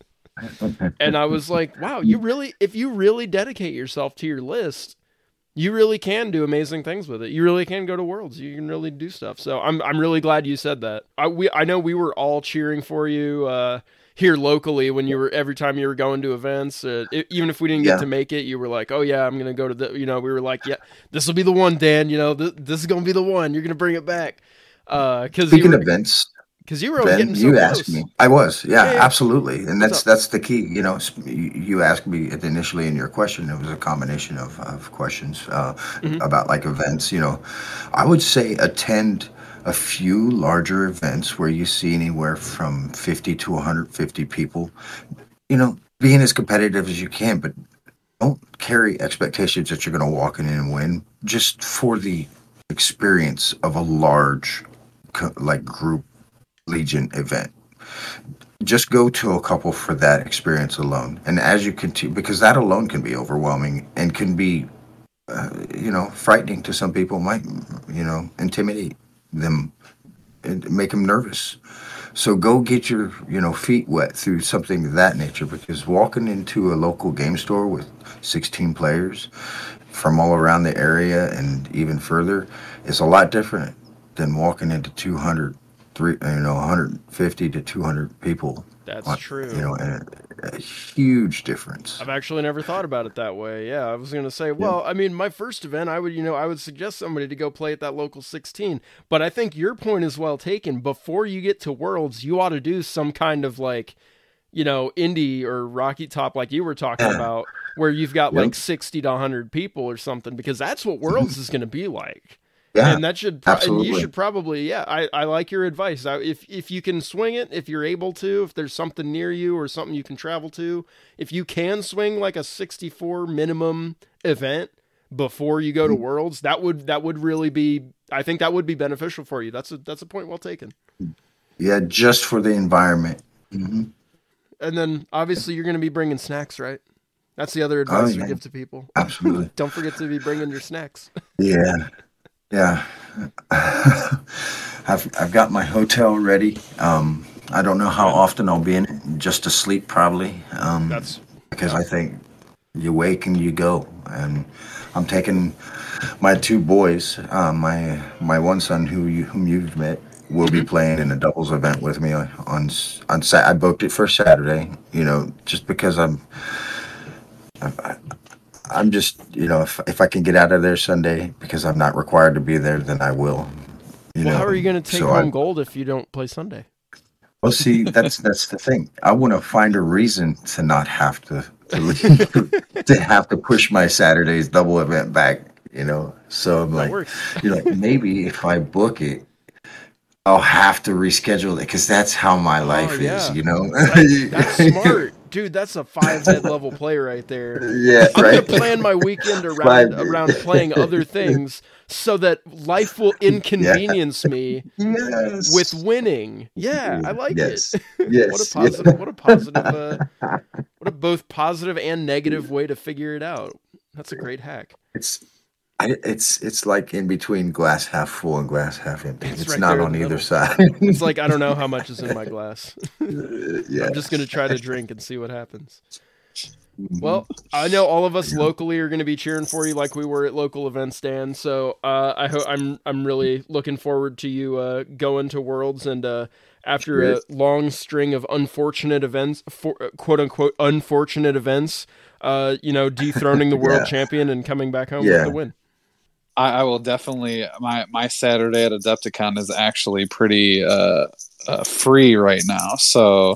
And I was like, wow, you really, if you really dedicate yourself to your list, you really can do amazing things with it. You really can go to Worlds. You can really do stuff. So I'm I'm really glad you said that. I we I know we were all cheering for you uh, here locally when you were every time you were going to events. Uh, it, even if we didn't Yeah. get to make it, you were like, oh yeah, I'm gonna go to the. You know, we were like, yeah, this will be the one, Dan. You know, th- this is gonna be the one. You're gonna bring it back. Because you Speaking were, of events, because you were always Ben, getting so you close. asked me. I was, yeah, Yeah, yeah. absolutely, and What's that's up? that's the key. You know, sp- you you asked me initially in your question. It was a combination of, of questions uh, Mhm. about like events. You know, I would say attend a few larger events where you see anywhere from fifty to one hundred fifty people. You know, being as competitive as you can, but don't carry expectations that you're going to walk in and win. Just for the experience of a large, co- like group Legion event. Just go to a couple for that experience alone. And as you continue, because that alone can be overwhelming and can be, uh, you know, frightening to some people, might, you know, intimidate them and make them nervous. So go get your, you know, feet wet through something of that nature, because walking into a local game store with sixteen players from all around the area and even further is a lot different than walking into two hundred, three, you know, one hundred fifty to two hundred people. That's Uh, true. You know, and a, a huge difference. I've actually never thought about it that way. Yeah, I was going to say, well, I mean, my first event, I would, you know, I would suggest somebody to go play at that local sixteen. But I think your point is well taken. Before you get to Worlds, you ought to do some kind of like, you know, indie or Rocky Top like you were talking Yeah. about, where you've got Yep. like sixty to one hundred people or something, because that's what Worlds is going to be like. Yeah, And that should, pro- and you absolutely. should probably, yeah. I, I like your advice. I, if if you can swing it, if you're able to, if there's something near you or something you can travel to, if you can swing like a sixty-four minimum event before you go to Worlds, that would that would really be. I think that would be beneficial for you. That's a that's a point well taken. Yeah, just for the environment. hmm And then obviously you're going to be bringing snacks, right? That's the other Oh, advice we yeah. give to people. Absolutely. Don't forget to be bringing your snacks. Yeah, yeah. I've I've got my hotel ready. Um, I don't know how often I'll be in it. Just to sleep, probably. Um, That's because I think you wake and you go. And I'm taking my two boys. Uh, my my one son, who you, whom you've met, will be playing in a doubles event with me on on, on Sat. I booked it for Saturday. You know, just because I'm. I, I'm just, you know, if if I can get out of there Sunday because I'm not required to be there, then I will. You well. know? How are you going to take So home I- gold if you don't play Sunday? Well, see, that's that's the thing. I want to find a reason to not have to to, leave, to have to push my Saturday's double event back. You know, so I'm That like, works. you know, maybe if I book it, I'll have to reschedule it because that's how my life yeah. is. You know, That's smart. Dude, that's a five head level play right there. Yeah, I'm right. gonna plan my weekend around Five- around playing other things so that life will inconvenience me Yes. with winning. Yeah, I like yes. it. Yes. What a positive what a positive uh, what a both positive and negative way to figure it out. That's a great hack. It's I, it's it's like in between glass half full and glass half empty. It's It's, right not there in on the either middle. side. It's like I don't know how much is in my glass. yeah. I'm just gonna try to drink and see what happens. Well, I know all of us locally are going to be cheering for you like we were at local events, Dan. So uh, I hope I'm I'm really looking forward to you uh, going to Worlds, and uh, after a long string of unfortunate events, for, quote unquote unfortunate events, uh, you know, dethroning the world Yeah. champion and coming back home Yeah. with the win. I, I will definitely. My my Saturday at Adepticon is actually pretty uh, uh, free right now, so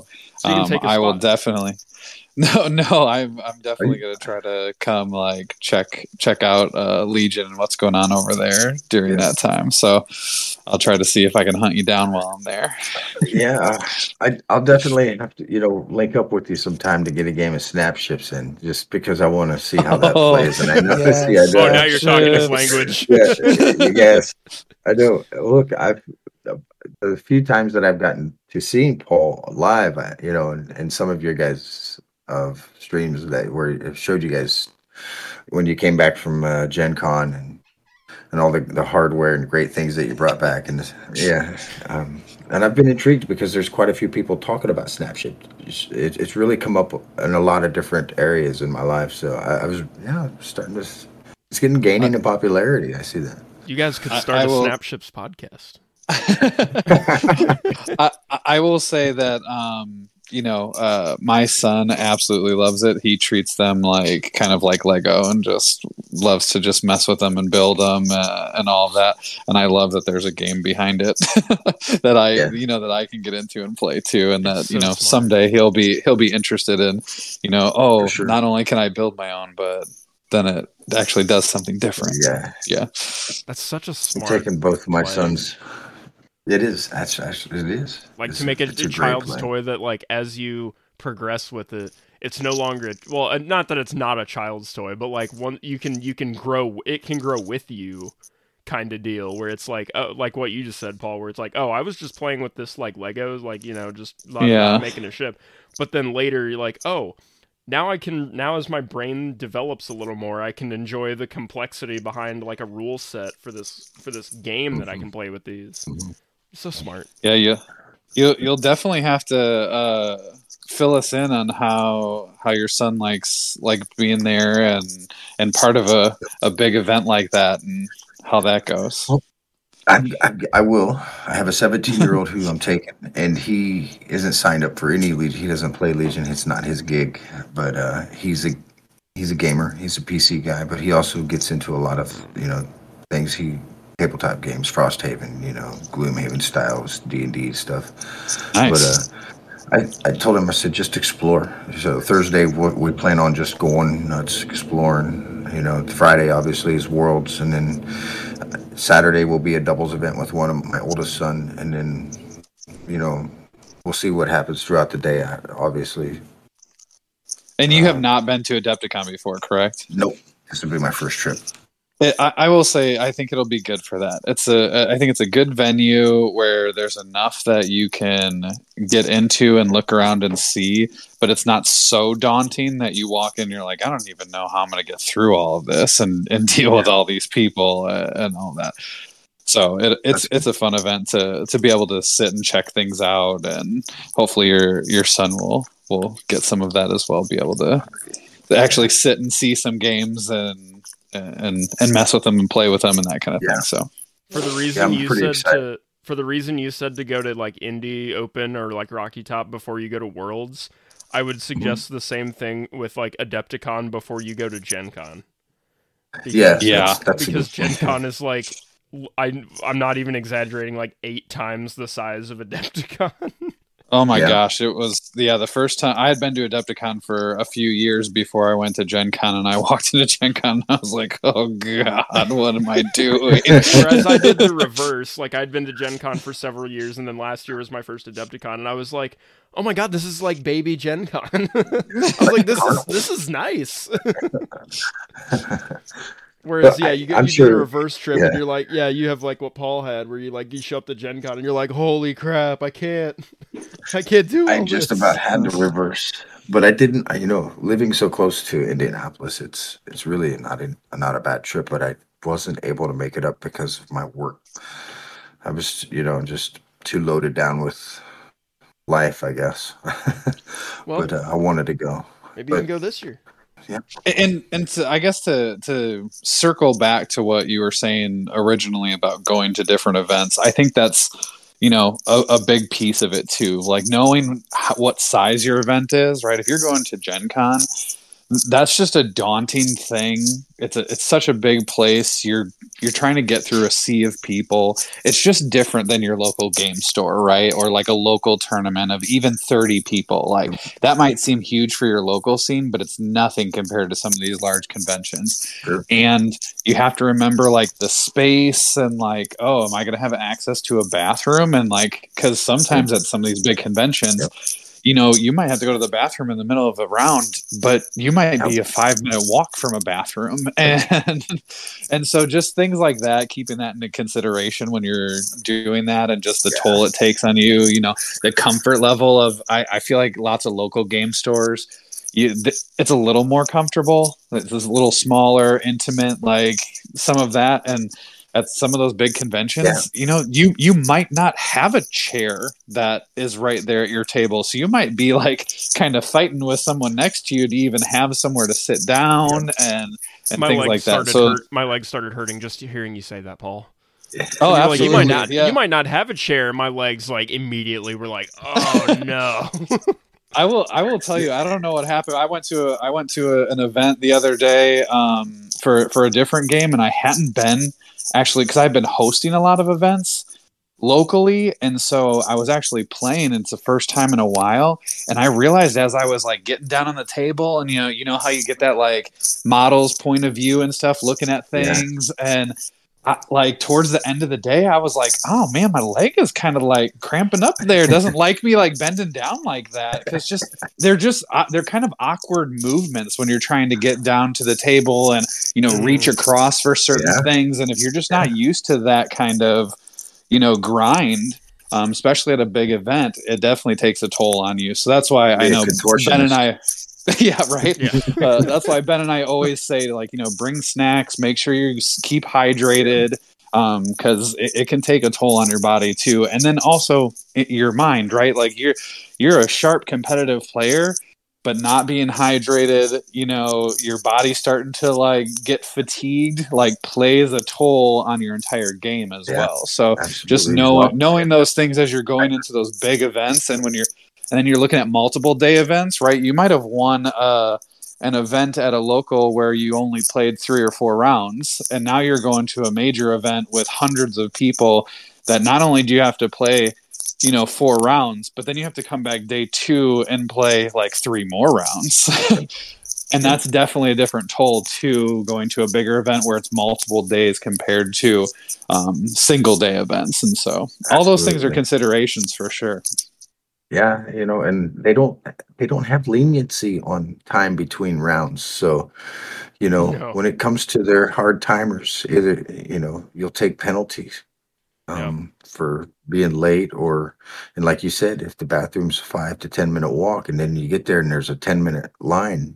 So you can um, take a I will spot. definitely. No, no, I'm I'm definitely gonna try to come like check check out uh, Legion and what's going on over there during Yes. that time. So I'll try to see if I can hunt you down while I'm there. Yeah, I, I'll definitely have to, you know, link up with you sometime to get a game of Snapships in, just because I want to see how that Oh, plays. And I know, yes. see, I know, Oh, now you're talking his Snapships. language. yeah, yes, I know. Look, I've the few times that I've gotten to seeing Paul live, I, you know, and, and some of your guys' of streams that where it showed you guys when you came back from uh, Gen Con and and all the, the hardware and great things that you brought back. And yeah, um, and I've been intrigued because there's quite a few people talking about Snapship. It's, it, it's really come up in a lot of different areas in my life. So I, I was, yeah, starting to, it's getting gaining in popularity. I see that. You guys could I- start I a will- Snapships podcast. I, I will say that um, you know uh, my son absolutely loves it. He treats them like kind of like Lego and just loves to just mess with them and build them uh, and all of that. And I love that there's a game behind it that I Yeah. you know that I can get into and play too. And that It's you so know smart. someday he'll be he'll be interested in you know oh For sure. not only can I build my own, but then it actually does something different. Yeah, Yeah. That's such a I'm smart. taking both of my play. sons. It is. That's actually it is. Like It's- to make a, it's a great child's play. toy that, like, as you progress with it, it's no longer well. uh, Not that it's not a child's toy, but like one you can you can grow. It can grow with you, kind of deal. Where it's like, oh, like what you just said, Paul. Where it's like, oh, I was just playing with this like Legos, like you know, just not, Yeah. not making a ship. But then later, you're like, oh. Now I can now as my brain develops a little more, I can enjoy the complexity behind like a rule set for this for this game that I can play with these. Mhm. So smart. Yeah, you you you'll definitely have to uh, fill us in on how how your son likes like being there and and part of a, a big event like that and how that goes. I, I, I will. I have a seventeen-year-old who I'm taking, and he isn't signed up for any Legion. He doesn't play Legion. It's not his gig, but uh, he's a he's a gamer. He's a P C guy, but he also gets into a lot of you know things. He tabletop games, Frosthaven, you know, Gloomhaven styles, D and D stuff. Nice. But uh, I, I told him, I said, just explore. So Thursday, we, we plan on just going nuts, exploring. You know, Friday, obviously, is Worlds. And then Saturday will be a doubles event with one of my oldest son. And then, you know, we'll see what happens throughout the day, obviously. And you have um, not been to Adepticon before, correct? Nope. This will be my first trip. It, I, I will say I think it'll be good for that. It's a I think it's a good venue where there's enough that you can get into and look around and see, but it's not so daunting that you walk in and you're like, I don't even know how I'm going to get through all of this and, and deal with all these people uh, and all that. So it, it's it's a fun event to to be able to sit and check things out, and hopefully your your son will will get some of that as well. Be able to, to actually sit and see some games and. and and mess with them and play with them and that kind of Yeah. thing. So For the Yeah, reason I'm you pretty said excited. to for the reason you said to go to like Indie Open or like Rocky Top before you go to Worlds, I would suggest the same thing with like Adepticon before you go to Gen Con. Because, Yeah. Yeah. That's, that's a because good Gen point. Con is like I I'm not even exaggerating, like eight times the size of Adepticon. oh my Yeah. gosh, it was yeah the first time I had been to Adepticon for a few years before I went to Gen Con, and I walked into Gen Con and I was like, oh god, what am I doing? Whereas I did the reverse. Like I'd been to Gen Con for several years, and then last year was my first Adepticon, and I was like, "Oh my god, this is like baby Gen Con." I was like, "This is this is nice." Whereas, Well, yeah, I- you, go, I'm you do the sure- reverse trip, yeah. and you're like, yeah, you have like what Paul had, where you like you show up to Gen Con, and you're like, "Holy crap, I can't, I can't do all I just this." about had to reverse, but I didn't. I, you know, living so close to Indianapolis, it's it's really not a not a bad trip. But I wasn't able to make it up because of my work. I was, you know, just too loaded down with life, I guess. Well, but uh, I wanted to go. maybe you can but- go this year. and and to, I guess to to circle back to what you were saying originally about going to different events, I think that's you know a, a big piece of it too. Like knowing how, what size your event is, right? If you're going to Gen Con, that's just a daunting thing. It's a, it's such a big place. You're you're trying to get through a sea of people. It's just different than your local game store, right? Or like a local tournament of even thirty people. Like that might seem huge for your local scene, but it's nothing compared to some of these large conventions. Sure. And you have to remember like the space and like, oh, am I going to have access to a bathroom? And like, because sometimes at some of these big conventions, yep. you know, you might have to go to the bathroom in the middle of a round, but you might be a five minute walk from a bathroom. And, and so just things like that, keeping that into consideration when you're doing that and just the yeah. toll it takes on you, you know, the comfort level of, I, I feel like lots of local game stores, you, th- it's a little more comfortable. It's a little smaller, intimate, like some of that. And at some of those big conventions, yeah. you know, you, you might not have a chair that is right there at your table. So you might be like kind of fighting with someone next to you to even have somewhere to sit down yeah. and, and my things like that. So hurt, my legs started hurting just hearing you say that, Paul. Oh, absolutely. Like, you might not, yeah. you might not have a chair. My legs like immediately were like, oh no. I will. I will tell you. I don't know what happened. I went to. A, I went to a, an event the other day um, for for a different game, and I hadn't been actually because I've been hosting a lot of events locally, and so I was actually playing. And it's the first time in a while, and I realized as I was like getting down on the table, and you know, you know how you get that like model's point of view and stuff, looking at things, yeah. and. I, like towards the end of the day, I was like, "Oh man, my leg is kind of like cramping up there. It doesn't like me like bending down like that because just they're just uh, they're kind of awkward movements when you're trying to get down to the table and you know reach across for certain yeah. things. And if you're just not used to that kind of you know grind, um, especially at a big event, it definitely takes a toll on you. So that's why I know Ben and I. yeah, right. Yeah. uh, that's why Ben and I always say, like, you know, bring snacks, make sure you keep hydrated, um, because it, it can take a toll on your body too, and then also it, your mind, right? Like you're you're a sharp competitive player, but not being hydrated, you know, your body starting to like get fatigued, like plays a toll on your entire game as yeah, well. So absolutely. Just know, well, knowing those things as you're going into those big events, and when you're And then you're looking at multiple day events, right? You might have won uh, an event at a local where you only played three or four rounds, and now you're going to a major event with hundreds of people that not only do you have to play, you know, four rounds, but then you have to come back day two and play like three more rounds. And that's definitely a different toll too, going to a bigger event where it's multiple days compared to um, single day events. And so all Absolutely. Those things are considerations for sure. Yeah, you know, and they don't they don't have leniency on time between rounds. So, you know, no. when it comes to their hard timers, either you know, you'll take penalties um, yeah. for being late, or and like you said, if the bathroom's a five to ten minute walk, and then you get there and there's a ten minute line,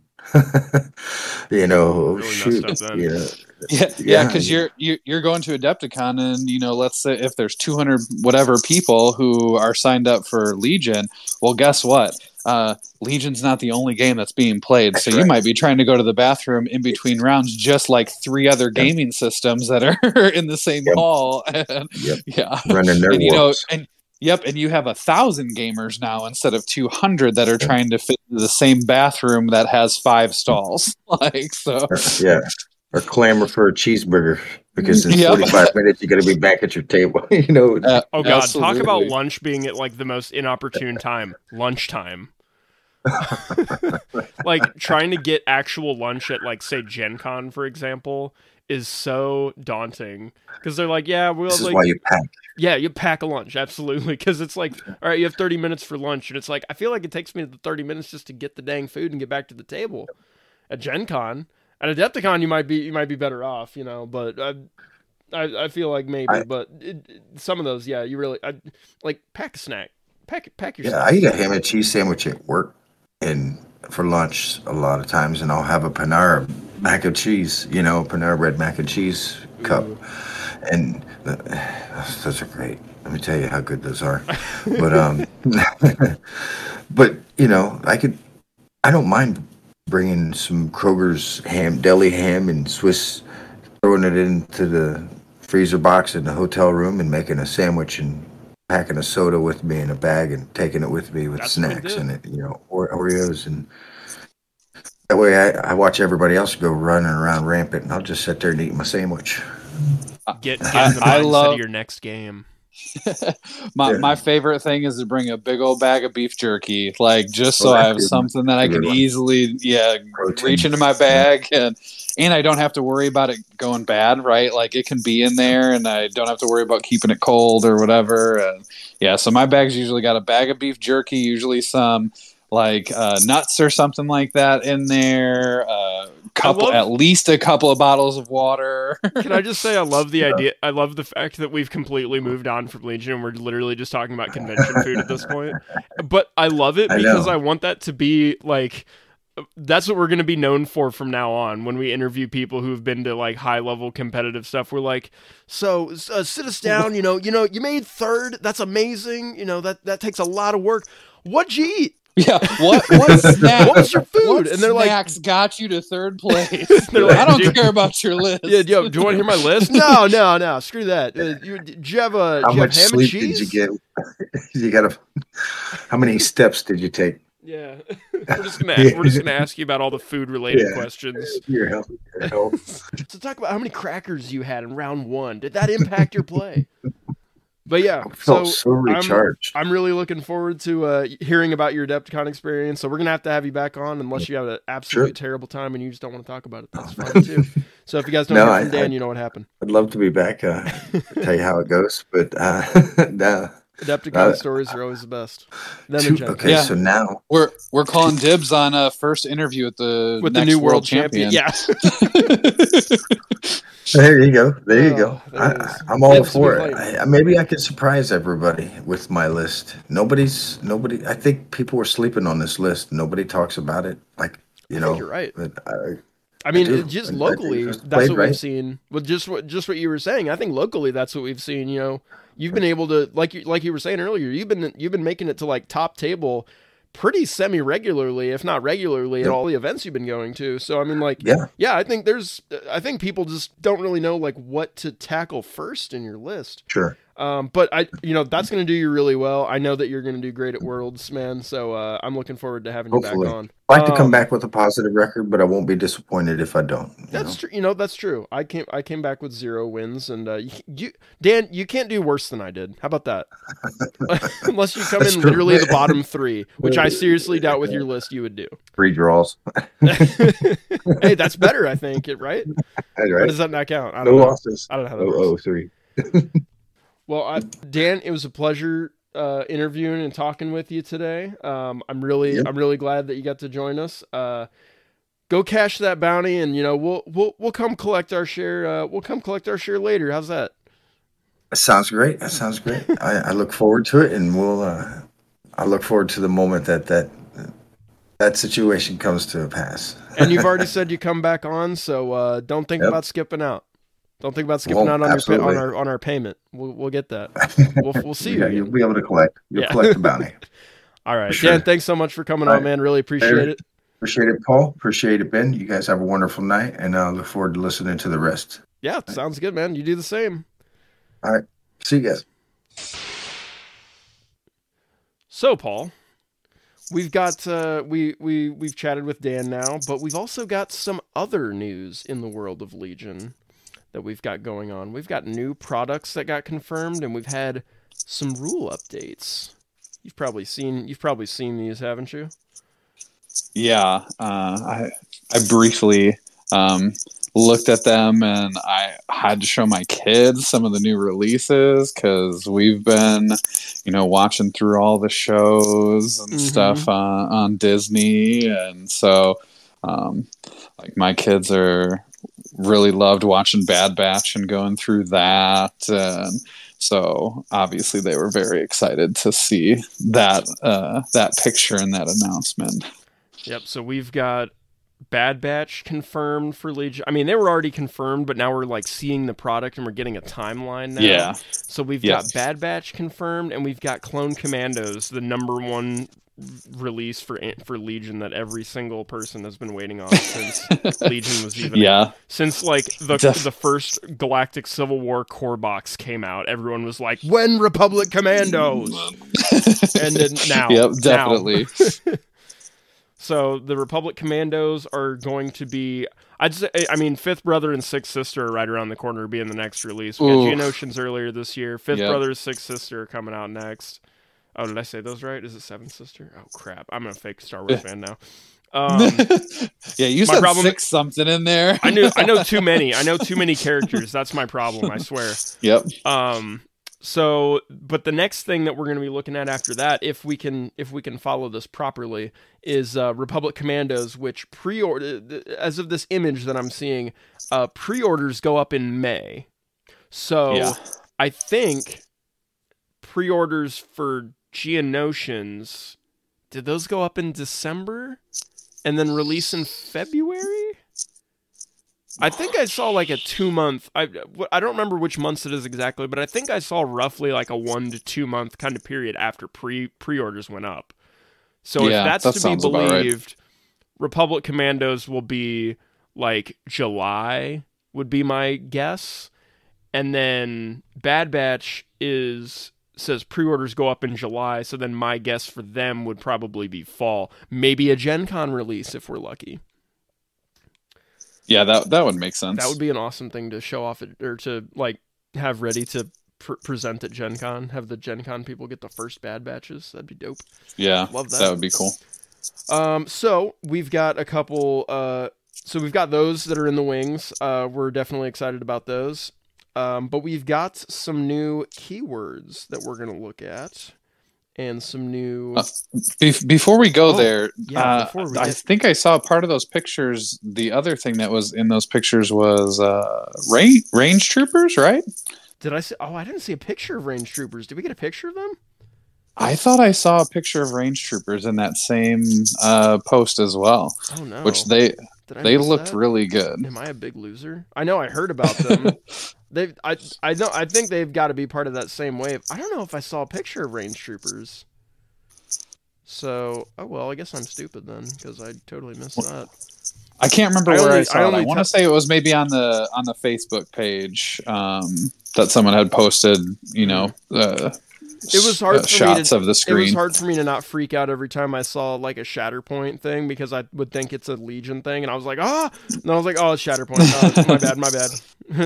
you know, really shoot, you know. Yeah, yeah, because you're you, you're going to Adepticon, and you know, let's say if there's two hundred whatever people who are signed up for Legion, well, guess what? Uh, Legion's not the only game that's being played, that's so right. you might be trying to go to the bathroom in between rounds, just like three other gaming yep. systems that are in the same yep. hall. And, yep. Yeah, running their and, you know, works. and yep, and you have a thousand gamers now instead of two hundred that are trying to fit into the same bathroom that has five stalls. Like so, yeah. Or clamor for a cheeseburger because in yep. forty-five minutes you're going to be back at your table. You know. Uh, oh God! Absolutely. Talk about lunch being at like the most inopportune time. Lunchtime. Like trying to get actual lunch at like say Gen Con, for example, is so daunting because they're like, yeah, we'll this like, is why you pack. Yeah, you pack a lunch, absolutely, because it's like, all right, you have thirty minutes for lunch, and it's like I feel like it takes me the thirty minutes just to get the dang food and get back to the table. At Gen Con. At Adepticon, you might be you might be better off, you know. But I, I, I feel like maybe. I, but it, some of those, yeah, you really I, like pack a snack, pack pack your. Yeah, snack. I eat a ham and cheese sandwich at work, and for lunch a lot of times, and I'll have a Panera mac and cheese, you know, Panera Bread mac and cheese cup, mm-hmm. and the, those are great. Let me tell you how good those are. But um, but you know, I could, I don't mind. Bringing some Kroger's ham, deli ham and Swiss, throwing it into the freezer box in the hotel room and making a sandwich and packing a soda with me in a bag and taking it with me with That's snacks in it, you know, or Oreos and That way, I, I watch everybody else go running around rampant, and I'll just sit there and eat my sandwich. Get, get I- in the I mindset love- of your next game. my Yeah. my favorite thing is to bring a big old bag of beef jerky, like just so Oh, I that's have good. something that I Good can one. easily, yeah, Protein. reach into my bag, and and I don't have to worry about it going bad, right? Like it can be in there, and I don't have to worry about keeping it cold or whatever. And yeah, so my bag's usually got a bag of beef jerky, usually some like uh, nuts or something like that in there. Uh, couple, love- at least a couple of bottles of water. Can I just say I love the idea? I love the fact that we've completely moved on from Legion and we're literally just talking about convention food at this point. But I love it I because know. I want that to be like that's what we're going to be known for from now on when we interview people who've been to like high level competitive stuff. We're like, so uh, sit us down, you know, you know, you made third. That's amazing. You know, that, that takes a lot of work. What'd you eat? Yeah, what what snack? What was your food? What And they're like- snacks got you to third place. They're like, I don't dude- care about your list. Yeah, yo, do you want to hear my list? No, no, no. Screw that. Uh, you, do you have a How do you have much ham and sleep cheese? did you get? you got to. How many steps did you take? Yeah, we're just gonna we're just gonna ask you about all the food related Yeah. questions. Your health. Your health. So talk about how many crackers you had in round one. Did that impact your play? But yeah, I felt so so, recharged. I'm really looking forward to uh, hearing about your Adepticon experience. So we're gonna have to have you back on, unless you have an absolute Sure. terrible time and you just don't want to talk about it. That's fine too. So if you guys don't No, hear from I- Dan, I- you know what happened. I'd love to be back. Uh, tell you how it goes, but uh, no. Adepticon Uh, stories are always the best. Then Two- the Gen okay, Yeah. so now We're we're calling dibs on uh first interview at the with the next new world champion. Yeah, there you go. There you Oh, go. there I, it is. I'm all Dibs to be for it. claimed. I, maybe I could surprise everybody with my list. Nobody's nobody. I think people were sleeping on this list. Nobody talks about it. Like you I know, think you're right. But I, I mean, do. it- just I- I think locally, it was that's played what right. we've seen. Well, just what just what you were saying. I think locally, that's what we've seen. You know, you've been able to, like you like you were saying earlier, you've been you've been making it to like top table pretty semi regularly, if not regularly, at Yep. all the events you've been going to. So I mean, like, yeah, yeah, I think there's, I think people just don't really know like what to tackle first in your list. sure. Um, but I, you know, that's going to do you really well. I know that you're going to do great at Worlds, man. So uh, I'm looking forward to having you Hopefully. back on. I like to come Um, back with a positive record, but I won't be disappointed if I don't. you That's know? true. You know, that's true. I came I came back with zero wins, and uh, you, you Dan, you can't do worse than I did. How about that? Unless you come That's in true. literally the bottom three, which I seriously doubt with your list you would do. Three draws. Hey, that's better, I think. It right? That's Or right. does that not count? I No don't know. losses. I don't know how that Oh, works. oh, three. Well, I, Dan, it was a pleasure uh, interviewing and talking with you today. Um, I'm really, Yep. I'm really glad that you got to join us. Uh, go cash that bounty, and you know we'll we'll we'll come collect our share. Uh, we'll come collect our share later. How's that? That sounds great. That sounds great. I, I look forward to it, and we'll. Uh, I look forward to the moment that that that situation comes to a pass. And you've already said you come back on, so uh, don't think Yep. about skipping out. Don't think about skipping Won't, out on your pa- on absolutely. our on our payment. We'll we'll get that. We'll we'll see you. Yeah, again. you'll be able to collect. You'll Yeah. collect the bounty. All right, For sure. Dan. Thanks so much for coming All on, right. man. Really appreciate Hey. it. Appreciate it, Paul. Appreciate it, Ben. You guys have a wonderful night, and I look forward to listening to the rest. Yeah, sounds good, man. You do the same. See you guys. So, Paul, we've got uh, we we we've chatted with Dan now, but we've also got some other news in the world of Legion that we've got going on. We've got new products that got confirmed, and we've had some rule updates. You've probably seen you've probably seen these, haven't you? Yeah, uh, I I briefly um, looked at them, and I had to show my kids some of the new releases because we've been, you know, watching through all the shows and Mhm. stuff on, on Disney, and so um, like my kids are really loved watching Bad Batch and going through that, and so obviously they were very excited to see that uh, that picture and that announcement. Yep. So we've got Bad Batch confirmed for Legion. I mean, they were already confirmed, but now we're like seeing the product and we're getting a timeline now. Yeah. So we've Yeah. got Bad Batch confirmed, and we've got Clone Commandos, the number one release for for Legion that every single person has been waiting on since Legion was even Yeah. since like the Def- the first Galactic Civil War core box came out. Everyone was like, "When Republic Commandos?" And then now, Yep, now. definitely. So the Republic Commandos are going to be, I'd say, I mean, Fifth Brother and Sixth Sister are right around the corner being the next release. We got Oof. Geonosians earlier this year. Fifth Yep. Brother, Sixth Sister are coming out next. Oh, did I say those right? Is it Seventh Sister? Oh, crap. I'm a fake Star Wars fan now. Um, yeah, you my said problem- six something in there. I knew I know too many. I know too many characters. That's my problem, I swear. Yep. Um so but the next thing that we're going to be looking at after that, if we can if we can follow this properly, is uh, Republic Commandos, which pre-order as of this image that I'm seeing, uh pre-orders go up in May. So Yeah. I think pre-orders for Geonosians, did those go up in December and then release in February? I think I saw like a two month. I I don't remember which months it is exactly, but I think I saw roughly like a one to two month kind of period after pre pre orders went up. So Yeah, if that's that to be sounds about right. believed, Republic Commandos will be like July would be my guess, and then Bad Batch is. Says pre-orders go up in July, so then my guess for them would probably be fall. Maybe a Gen Con release if we're lucky. Yeah, that that would make sense. That would be an awesome thing to show off at, or to like have ready to pr- present at Gen Con. Have the Gen Con people get the first Bad Batches. That'd be dope. yeah, Love that. That would be cool. Um, so we've got a couple. Uh, so we've got those that are in the wings. Uh, we're definitely excited about those. Um, but we've got some new keywords that we're going to look at, and some new. Uh, Be- before we go Oh, there, yeah, uh, before we I get- think I saw part of those pictures. The other thing that was in those pictures was uh, range range troopers, right? Did I see? Oh, I didn't see a picture of range troopers. Did we get a picture of them? I thought I saw a picture of range troopers in that same uh, post as well, Oh no! which they Did I they miss looked that? really good. Am I a big loser? I know I heard about them. They've, I, I know, I think they've got to be part of that same wave. I don't know if I saw a picture of range troopers. So, oh well, I guess I'm stupid then because I totally missed that. I can't remember I where only- I saw I it. only I want t- to say it was maybe on the on the Facebook page um, that someone had posted. You know, uh, It was hard uh, for me shots to- of the It was screen. hard for me to not freak out every time I saw like a Shatterpoint thing because I would think it's a Legion thing, and I was like, ah, and I was like, oh, it's Shatterpoint. Oh, my bad, my bad.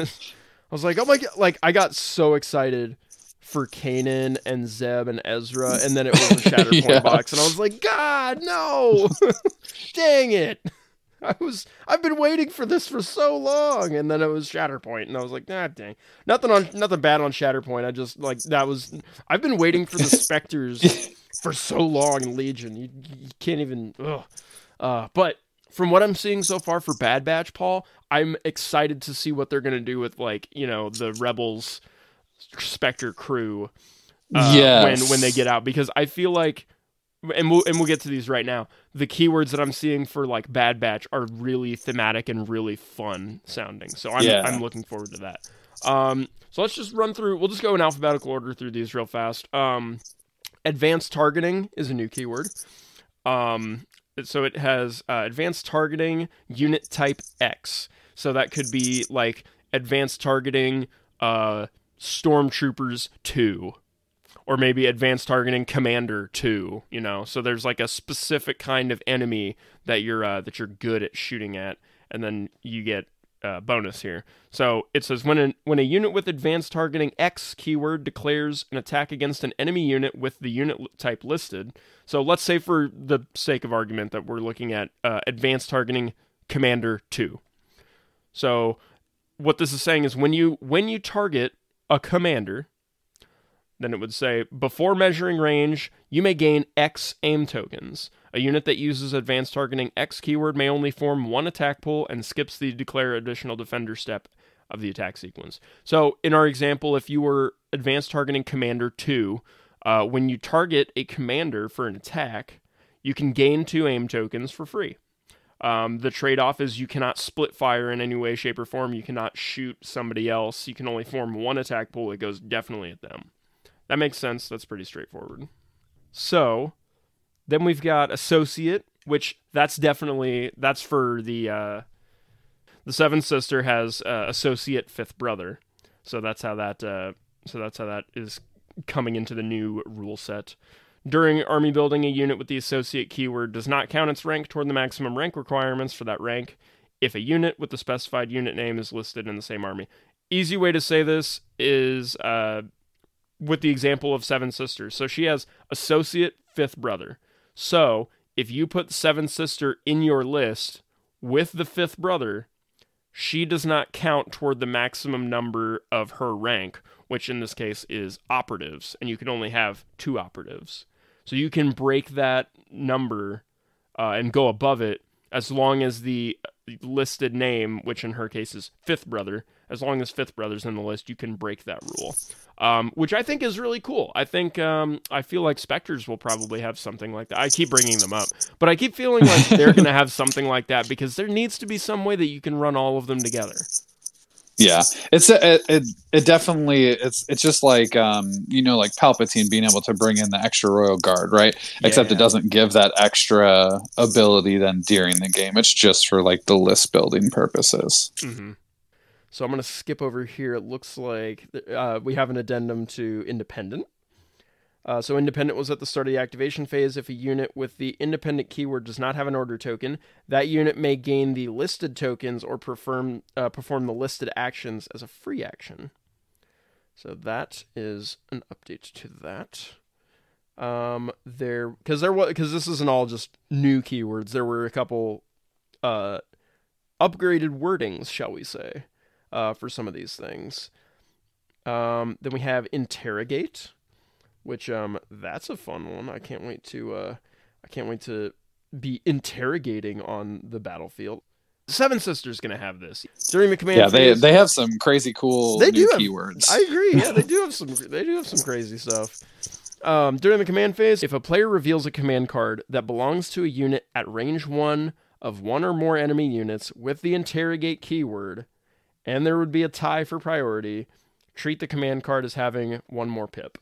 I was like, oh my god, like I got so excited for Kanan and Zeb and Ezra, and then it was a Shatterpoint Yeah. box, and I was like, God, no, dang it. I was I've been waiting for this for so long, and then it was Shatterpoint, and I was like, ah, dang. Nothing on nothing bad on Shatterpoint. I just like that was I've been waiting for the Spectres for so long in Legion. You, you can't even. Ugh. Uh, but from what I'm seeing so far for Bad Batch, Paul, I'm excited to see what they're gonna do with like you know the Rebels Spectre crew. Uh, Yes. when when they get out, because I feel like. And we'll, and we'll get to these right now. The keywords that I'm seeing for like Bad Batch are really thematic and really fun sounding. So I'm Yeah. I'm looking forward to that. Um, so let's just run through. We'll just go in alphabetical order through these real fast. Um, advanced targeting is a new keyword. Um, so it has uh, advanced targeting unit type X. So that could be like advanced targeting uh, Stormtroopers two. Or maybe advanced targeting Commander two, you know. So there's like a specific kind of enemy that you're uh, that you're good at shooting at, and then you get uh, bonus here. So it says when a, when a unit with advanced targeting X keyword declares an attack against an enemy unit with the unit type listed. So let's say for the sake of argument that we're looking at uh, advanced targeting Commander two. So what this is saying is when you when you target a commander, then it would say, before measuring range, you may gain X aim tokens. A unit that uses advanced targeting X keyword may only form one attack pool and skips the declare additional defender step of the attack sequence. So in our example, if you were advanced targeting Commander two, uh, when you target a commander for an attack, you can gain two aim tokens for free. Um, the trade-off is you cannot split fire in any way, shape, or form. You cannot shoot somebody else. You can only form one attack pool. It goes definitely at them. That makes sense. That's pretty straightforward. So, then we've got associate, which that's definitely, that's for the, uh, the Seventh Sister has uh, associate fifth brother. So that's how that, uh, so that's how that is coming into the new rule set. During army building, a unit with the associate keyword does not count its rank toward the maximum rank requirements for that rank if a unit with the specified unit name is listed in the same army. Easy way to say this is uh, with the example of Seven Sisters. So she has associate fifth brother. So if you put Seven Sister in your list with the fifth brother, she does not count toward the maximum number of her rank, which in this case is operatives, and you can only have two operatives. So you can break that number uh, and go above it as long as the listed name, which in her case is fifth brother, as long as fifth brother's in the list, you can break that rule, um, which I think is really cool. I think, um, I feel like Spectres will probably have something like that. I keep bringing them up, but I keep feeling like they're going to have something like that because there needs to be some way that you can run all of them together. Yeah, it's a, it, it it definitely it's it's just like um you know like Palpatine being able to bring in the extra Royal Guard, right? Yeah. Except it doesn't give that extra ability then during the game. It's just for like the list building purposes. Mm-hmm. So I'm gonna skip over here. It looks like uh, we have an addendum to Independent. Uh, so Independent was at the start of the activation phase. If a unit with the Independent keyword does not have an order token, that unit may gain the listed tokens or perform uh, perform the listed actions as a free action. So that is an update to that. Um, there because there was because this isn't all just new keywords. There were a couple uh, upgraded wordings, shall we say, uh, for some of these things. Um, then we have Interrogate, which um that's a fun one. I can't wait to uh I can't wait to be interrogating on the battlefield. Seven Sisters gonna have this during the command. Yeah, phase. they they have some crazy cool they new do have, keywords. I agree. Yeah, they do have some. They do have some crazy stuff. Um, during the command phase, if a player reveals a command card that belongs to a unit at range one of one or more enemy units with the Interrogate keyword, and there would be a tie for priority, treat the command card as having one more pip.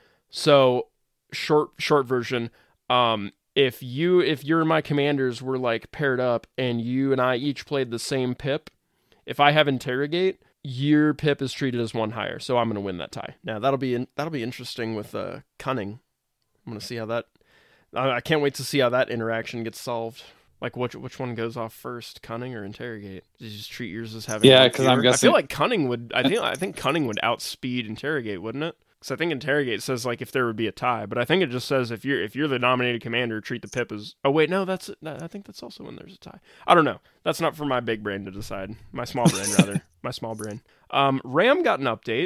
So, short short version, um, if you if you and my commanders were like paired up and you and I each played the same pip, if I have Interrogate, your pip is treated as one higher, so I'm going to win that tie. Now that'll be in, that'll be interesting with uh, Cunning. I'm going to see how that. I can't wait to see how that interaction gets solved. Like which which one goes off first, Cunning or Interrogate? Did you just treat yours as having? Yeah, because I'm guessing. I feel like Cunning would. I think I think Cunning would outspeed Interrogate, wouldn't it? Because I think Interrogate says like if there would be a tie, but I think it just says if you're if you're the nominated commander, treat the pip as. Oh wait, no, that's I think that's also when there's a tie. I don't know. That's not for my big brain to decide. My small brain rather. My small brain. Um, Ram got an update.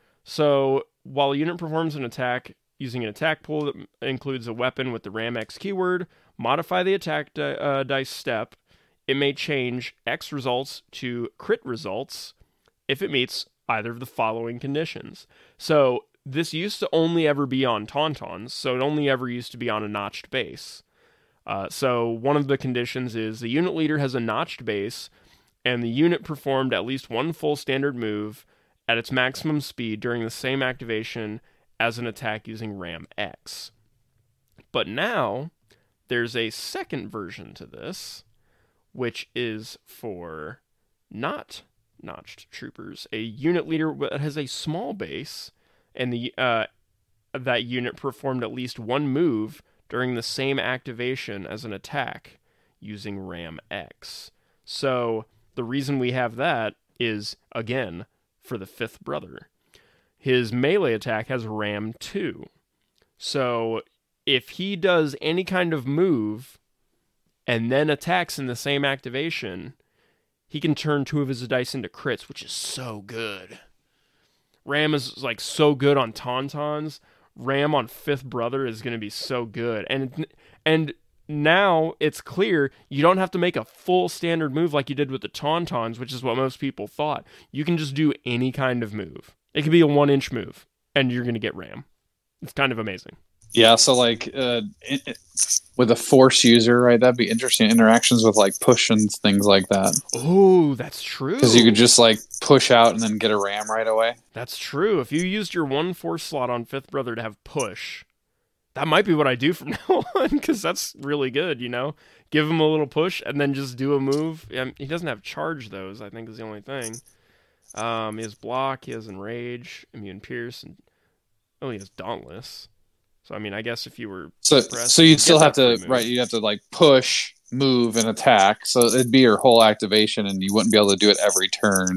So while a unit performs an attack using an attack pool that includes a weapon with the Ram X keyword, modify the attack di- uh, dice step. It may change X results to crit results if it meets either of the following conditions. So this used to only ever be on Tauntauns, so it only ever used to be on a notched base. Uh, so one of the conditions is the unit leader has a notched base, and the unit performed at least one full standard move at its maximum speed during the same activation as an attack using Ram X. But now, there's a second version to this, which is for not notched troopers. A unit leader that has a small base, and the uh, that unit performed at least one move during the same activation as an attack using Ram X. So the reason we have that is, again, for the fifth brother. His melee attack has Ram two. So if he does any kind of move and then attacks in the same activation, he can turn two of his dice into crits, which is so good. Ram is like so good on Tauntauns. Ram on Fifth Brother is going to be so good. And and now it's clear you don't have to make a full standard move like you did with the Tauntauns, which is what most people thought. You can just do any kind of move. It could be a one-inch move, and you're going to get Ram. It's kind of amazing. Yeah, so like uh, it, it, with a force user, right? That'd be interesting interactions with like push and things like that. Oh, that's true. Because you could just like push out and then get a ram right away. That's true. If you used your one force slot on Fifth Brother to have push, that might be what I do from now on, because that's really good, you know? Give him a little push and then just do a move. Um, he doesn't have charge, those, I think, is the only thing. Um, he has block, he has enrage, immune pierce, and oh, he has dauntless. So I mean, I guess if you were So pressed, so you'd get still have that free to move. right. You'd have to like push, move, and attack. So it'd be your whole activation, and you wouldn't be able to do it every turn.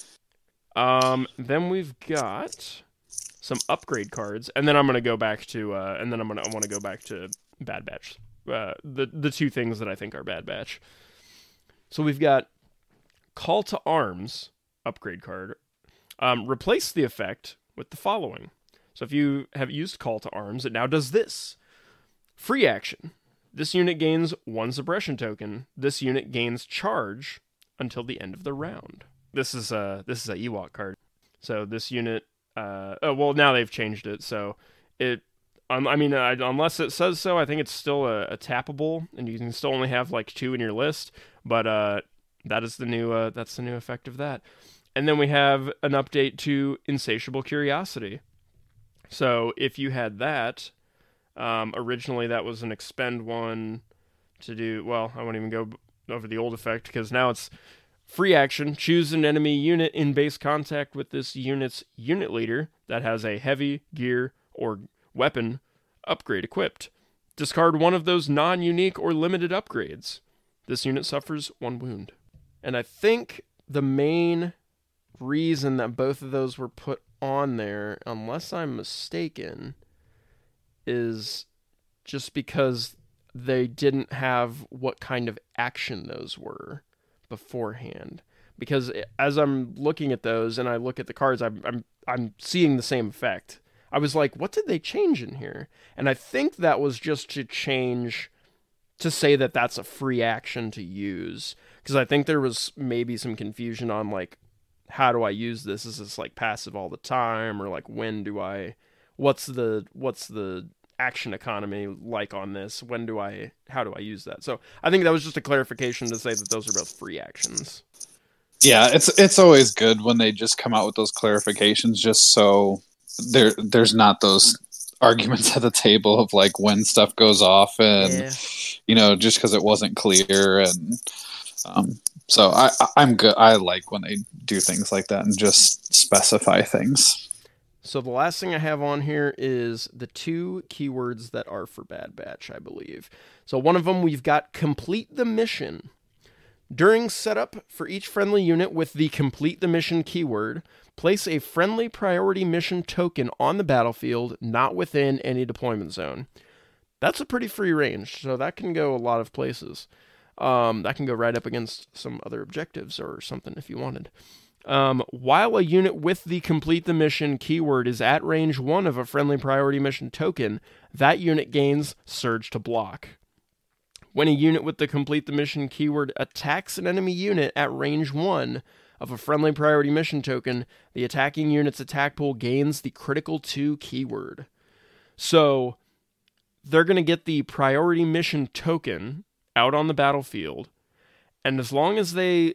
Um, then we've got some upgrade cards, and then I'm gonna go back to, uh, and then I'm gonna I want to go back to Bad Batch. Uh, the the two things that I think are Bad Batch. So we've got Call to Arms upgrade card. Um, replace the effect with the following. So if you have used Call to Arms, it now does this. Free action. This unit gains one suppression token. This unit gains charge until the end of the round. This is a this is a Ewok card. So this unit, uh, oh well, now they've changed it. So it, um, I mean, I, unless it says so, I think it's still a, a tappable, and you can still only have like two in your list. But uh, that is the new uh, that's the new effect of that. And then we have an update to Insatiable Curiosity. So if you had that, um, originally that was an expend one to do. Well, I won't even go over the old effect because now it's free action. Choose an enemy unit in base contact with this unit's unit leader that has a heavy, gear, or weapon upgrade equipped. Discard one of those non-unique or limited upgrades. This unit suffers one wound. And I think the main reason that both of those were put on there, unless I'm mistaken, is just because they didn't have what kind of action those were beforehand. Because as I'm looking at those and I look at the cards, I'm I'm I'm seeing the same effect. I was like, what did they change in here? And I think that was just to change to say that that's a free action to use. Because I think there was maybe some confusion on like, how do I use this? Is this like passive all the time, or like when do I? What's the what's the action economy like on this? When do I? How do I use that? So I think that was just a clarification to say that those are both free actions. Yeah, it's it's always good when they just come out with those clarifications, just so there there's not those arguments at the table of like when stuff goes off, and Yeah. you know, just because it wasn't clear. And um, so I I'm good. I like when they do things like that and just specify things. So the last thing I have on here is the two keywords that are for Bad Batch, I believe. So one of them, we've got complete the mission. During setup for each friendly unit with the complete the mission keyword, place a friendly priority mission token on the battlefield, not within any deployment zone. That's a pretty free range, so that can go a lot of places. Um, that can go right up against some other objectives or something if you wanted. Um, while a unit with the complete the mission keyword is at range one of a friendly priority mission token, that unit gains surge to block. When a unit with the complete the mission keyword attacks an enemy unit at range one of a friendly priority mission token, the attacking unit's attack pool gains the critical two keyword. So they're going to get the priority mission token out on the battlefield, and as long as they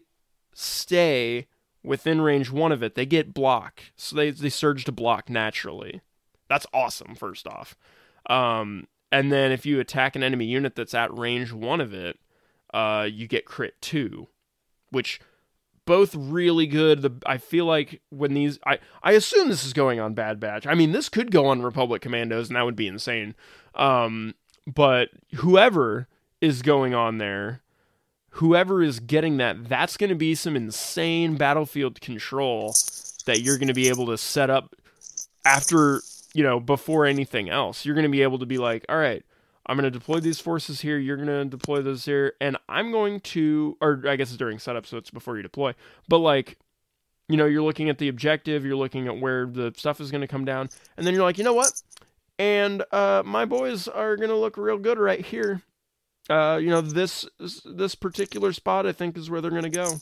stay within range one of it, they get block. So they, they surge to block naturally. That's awesome, first off. Um, and then if you attack an enemy unit that's at range one of it, uh, you get crit two, which both really good. The I feel like when these... I, I assume this is going on Bad Batch. I mean, this could go on Republic Commandos, and that would be insane. Um, but whoever is going on there, whoever is getting that, that's going to be some insane battlefield control that you're going to be able to set up after, you know, before anything else. You're going to be able to be like, all right, I'm going to deploy these forces here, you're going to deploy those here, and I'm going to, or I guess it's during setup, so it's before you deploy, but like, you know, you're looking at the objective, you're looking at where the stuff is going to come down, and then you're like, you know what? And uh, my boys are going to look real good right here. Uh, you know, this this particular spot, I think, is where they're going to go.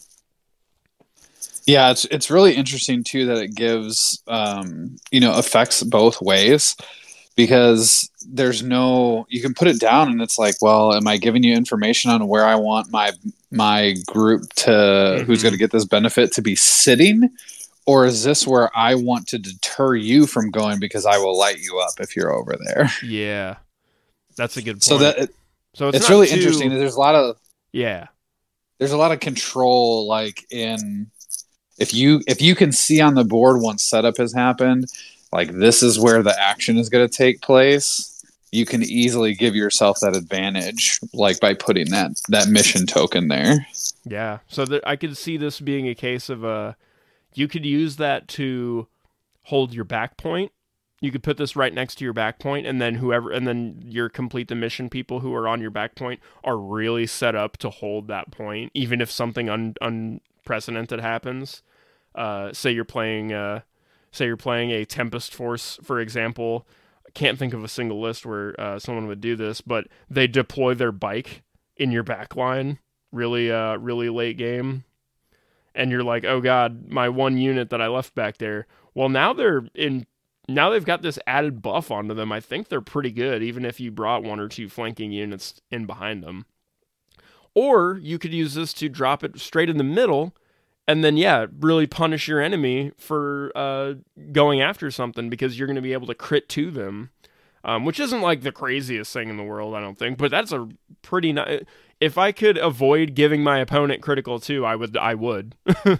Yeah, it's it's really interesting too that it gives um, you know, effects both ways, because there's no, you can put it down and it's like, well, am I giving you information on where I want my my group to mm-hmm. who's going to get this benefit to be sitting, or is this where I want to deter you from going because I will light you up if you're over there? Yeah, that's a good point. So that it, so it's, it's really too... interesting. There's a lot of yeah, there's a lot of control, like in if you if you can see on the board once setup has happened, like this is where the action is going to take place. you can easily give yourself that advantage, like by putting that that mission token there. Yeah, so th- I could see this being a case of uh, you could use that to hold your back point. You could put this right next to your back point, and then whoever, and then your complete the mission people who are on your back point are really set up to hold that point, even if something un- unprecedented happens. Uh, say you're playing, uh, say you're playing a Tempest Force, for example. I can't think of a single list where uh, someone would do this, but they deploy their bike in your back line, really, uh, really late game, and you're like, oh god, my one unit that I left back there. Well, now they're in. Now they've got this added buff onto them. I think they're pretty good, even if you brought one or two flanking units in behind them. Or you could use this to drop it straight in the middle, and then, yeah, really punish your enemy for uh, going after something, because you're going to be able to crit to them, um, which isn't like the craziest thing in the world, I don't think, but that's a pretty nice... If I could avoid giving my opponent critical too, I would. I would.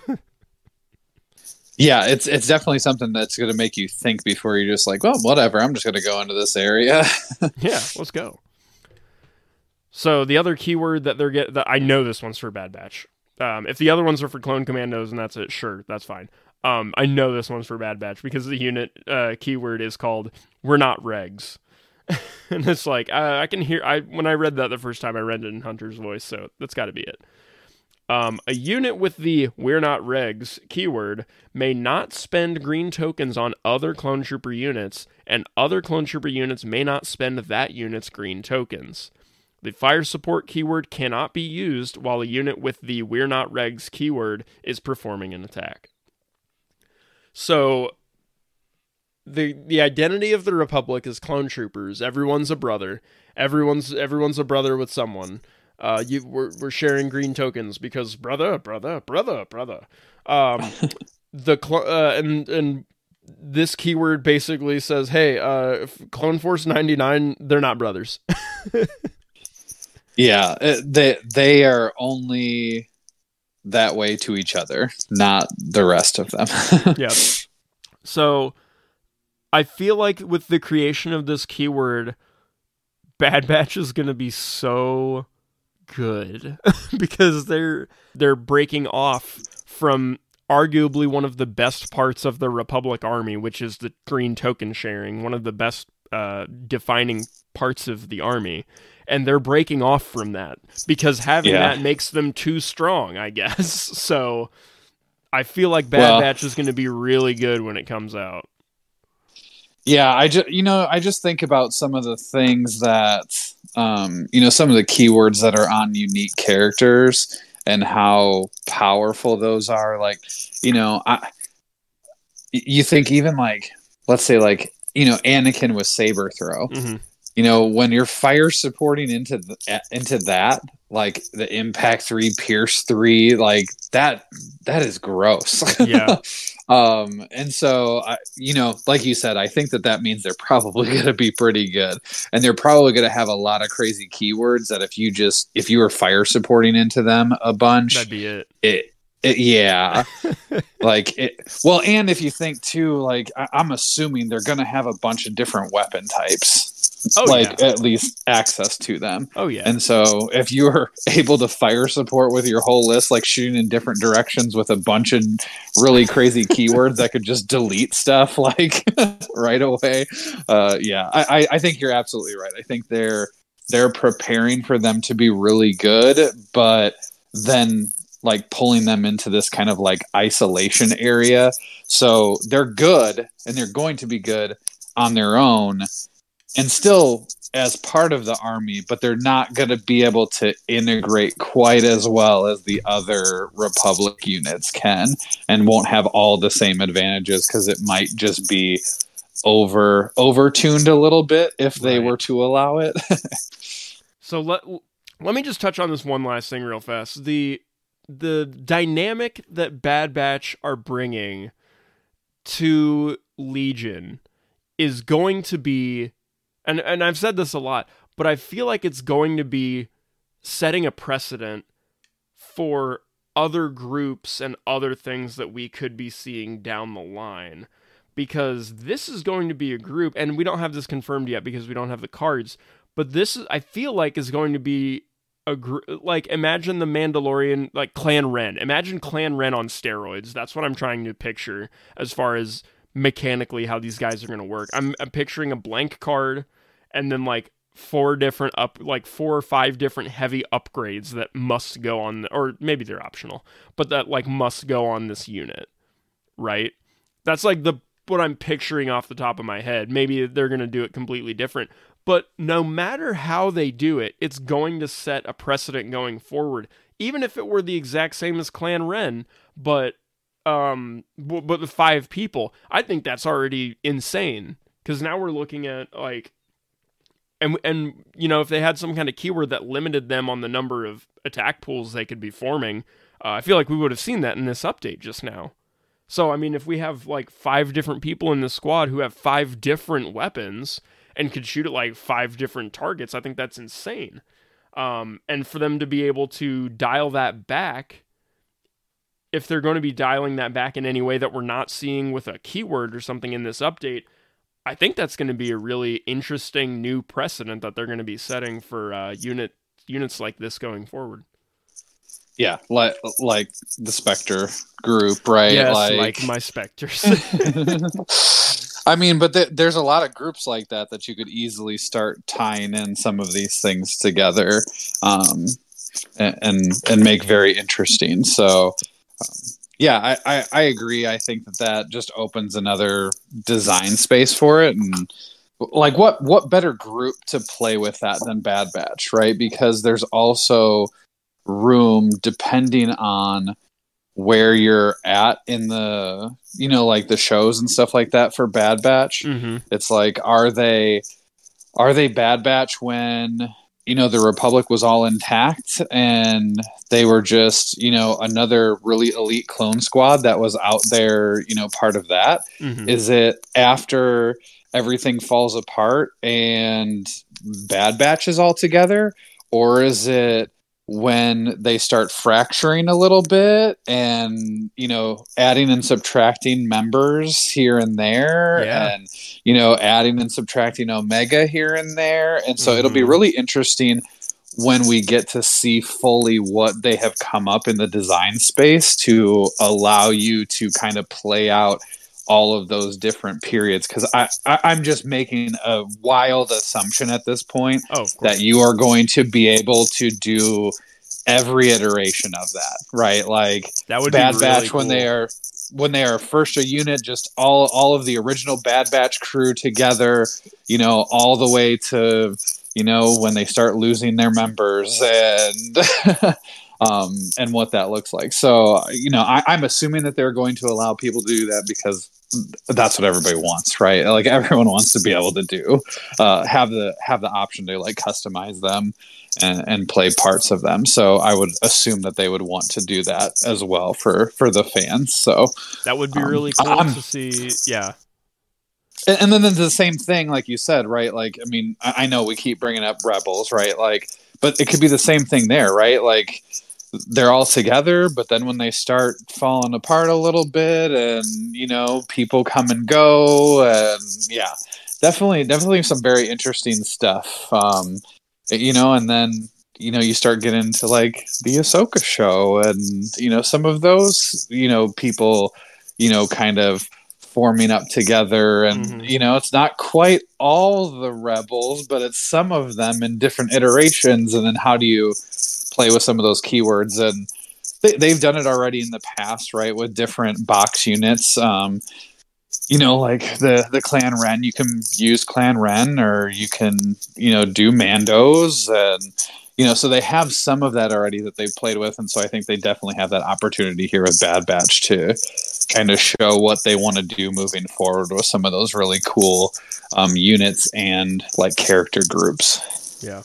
Yeah, it's it's definitely something that's going to make you think before you're just like, well, whatever, I'm just going to go into this area. Yeah, let's go. So the other keyword that they're get that I know this one's for Bad Batch. Um, if the other ones are for Clone Commandos and that's it, sure, that's fine. Um, I know this one's for Bad Batch because the unit uh, keyword is called "We're not regs," and it's like uh, I can hear. I when I read that the first time, I read it in Hunter's voice, so that's got to be it. Um, a unit with the "We're not regs" keyword may not spend green tokens on other clone trooper units, and other clone trooper units may not spend that unit's green tokens. The fire support keyword cannot be used while a unit with the "We're not regs" keyword is performing an attack. So, the the identity of the Republic is clone troopers. Everyone's a brother. Everyone's everyone's a brother with someone. Uh, you we're we're sharing green tokens because brother, brother, brother, brother. Um, the cl- uh, and and this keyword basically says, hey, uh, Clone Force ninety-nine, they're not brothers. Yeah, they they are only that way to each other, not the rest of them. Yeah. So I feel like with the creation of this keyword, Bad Batch is going to be so good because they're they're breaking off from arguably one of the best parts of the Republic Army, which is the green token sharing, one of the best uh, defining parts of the army. And they're breaking off from that because having Yeah. that makes them too strong, I guess. So I feel like Bad Well, Batch is going to be really good when it comes out. Yeah, I just you know I just think about some of the things that um, you know some of the keywords that are on unique characters and how powerful those are. Like, you know, I you think even like let's say like you know Anakin with saber throw. Mm-hmm. You know, when you're fire supporting into the, into that, like the impact three, pierce three, like that, that is gross. Yeah. um, and so, I, you know, like you said, I think that that means they're probably going to be pretty good, and they're probably going to have a lot of crazy keywords that if you just if you were fire supporting into them a bunch, That'd be it. it. It, yeah, like it. Well, and if you think too, like I, I'm assuming they're going to have a bunch of different weapon types, Oh, like yeah. at least access to them. Oh, yeah. And so, if you were able to fire support with your whole list, like shooting in different directions with a bunch of really crazy keywords that could just delete stuff like right away, uh, yeah, I, I, I think you're absolutely right. I think they're they're preparing for them to be really good, but then like pulling them into this kind of like isolation area. So they're good and they're going to be good on their own and still as part of the army, but they're not going to be able to integrate quite as well as the other Republic units can and won't have all the same advantages because it might just be over over tuned a little bit if they Right. were to allow it. So let let me just touch on this one last thing real fast. The the dynamic that Bad Batch are bringing to Legion is going to be, and, and I've said this a lot, but I feel like it's going to be setting a precedent for other groups and other things that we could be seeing down the line. because this is going to be a group, and we don't have this confirmed yet because we don't have the cards, but this, is, I feel like, is going to be a group, like, imagine the Mandalorian, like, Clan Ren. Imagine Clan Ren on steroids. That's what I'm trying to picture as far as mechanically how these guys are going to work. I'm, I'm picturing a blank card, and then, like, four different up, like, four or five different heavy upgrades that must go on, or maybe they're optional, but that, like, must go on this unit, right? That's, like, the what I'm picturing off the top of my head. Maybe they're going to do it completely different, but no matter how they do it, it's going to set a precedent going forward, even if it were the exact same as Clan Ren, but um but with five people. I think that's already insane, because now we're looking at, like, and and you know, if they had some kind of keyword that limited them on the number of attack pools they could be forming, uh, I feel like we would have seen that in this update just now. So, I mean, if we have, like, five different people in the squad who have five different weapons and could shoot at, like, five different targets, I think that's insane. Um, and for them to be able to dial that back, if they're going to be dialing that back in any way that we're not seeing with a keyword or something in this update, I think that's going to be a really interesting new precedent that they're going to be setting for uh, unit units like this going forward. Yeah, like like the Spectre group, right? Yes, like, like my Spectres. I mean, but th- there's a lot of groups like that that you could easily start tying in some of these things together, um, and, and and make very interesting. So, um, yeah, I, I I agree. I think that that just opens another design space for it, and like what what better group to play with that than Bad Batch, right? Because there's also room depending on where you're at in the, you know, like the shows and stuff like that for Bad Batch. Mm-hmm. It's like, are they are they Bad Batch when, you know, the Republic was all intact and they were just, you know, another really elite clone squad that was out there, you know, part of that? Mm-hmm. Is it after everything falls apart and Bad Batch is all together? Or is it when they start fracturing a little bit and, you know, adding and subtracting members here and there, yeah. and, you know, adding and subtracting Omega here and there. And so mm-hmm. it'll be really interesting when we get to see fully what they have come up in the design space to allow you to kind of play out all of those different periods. Because I, I, I'm just making a wild assumption at this point oh, that you are going to be able to do every iteration of that, right? Like that would Bad be really Batch cool. when they are when they are first a unit, just all all of the original Bad Batch crew together, you know, all the way to, you know, when they start losing their members and um, and what that looks like. So, you know, I, I'm assuming that they're going to allow people to do that because that's what everybody wants, right? Like everyone wants to be able to do, uh, have the have the option to like customize them and, and play parts of them. So I would assume that they would want to do that as well for for the fans. So that would be um, really cool I'm, to see. Yeah. And, and then there's the same thing, like you said, right? Like, I mean, I, I know we keep bringing up Rebels, right? Like, but it could be the same thing there, right? Like, they're all together, but then when they start falling apart a little bit and, you know, people come and go, and yeah, definitely, definitely some very interesting stuff. Um, you know, and then, you know, you start getting into like the Ahsoka show and, you know, some of those, you know, people, you know, kind of forming up together, and mm-hmm. you know, it's not quite all the Rebels, but it's some of them in different iterations. And then how do you play with some of those keywords? And they, they've done it already in the past, right, with different box units. Um, you know, like the the Clan Ren, you can use Clan Ren, or you can, you know, do Mandos, and you know, so they have some of that already that they've played with, and so I think they definitely have that opportunity here with Bad Batch to kind of show what they want to do moving forward with some of those really cool um, units and like character groups. Yeah.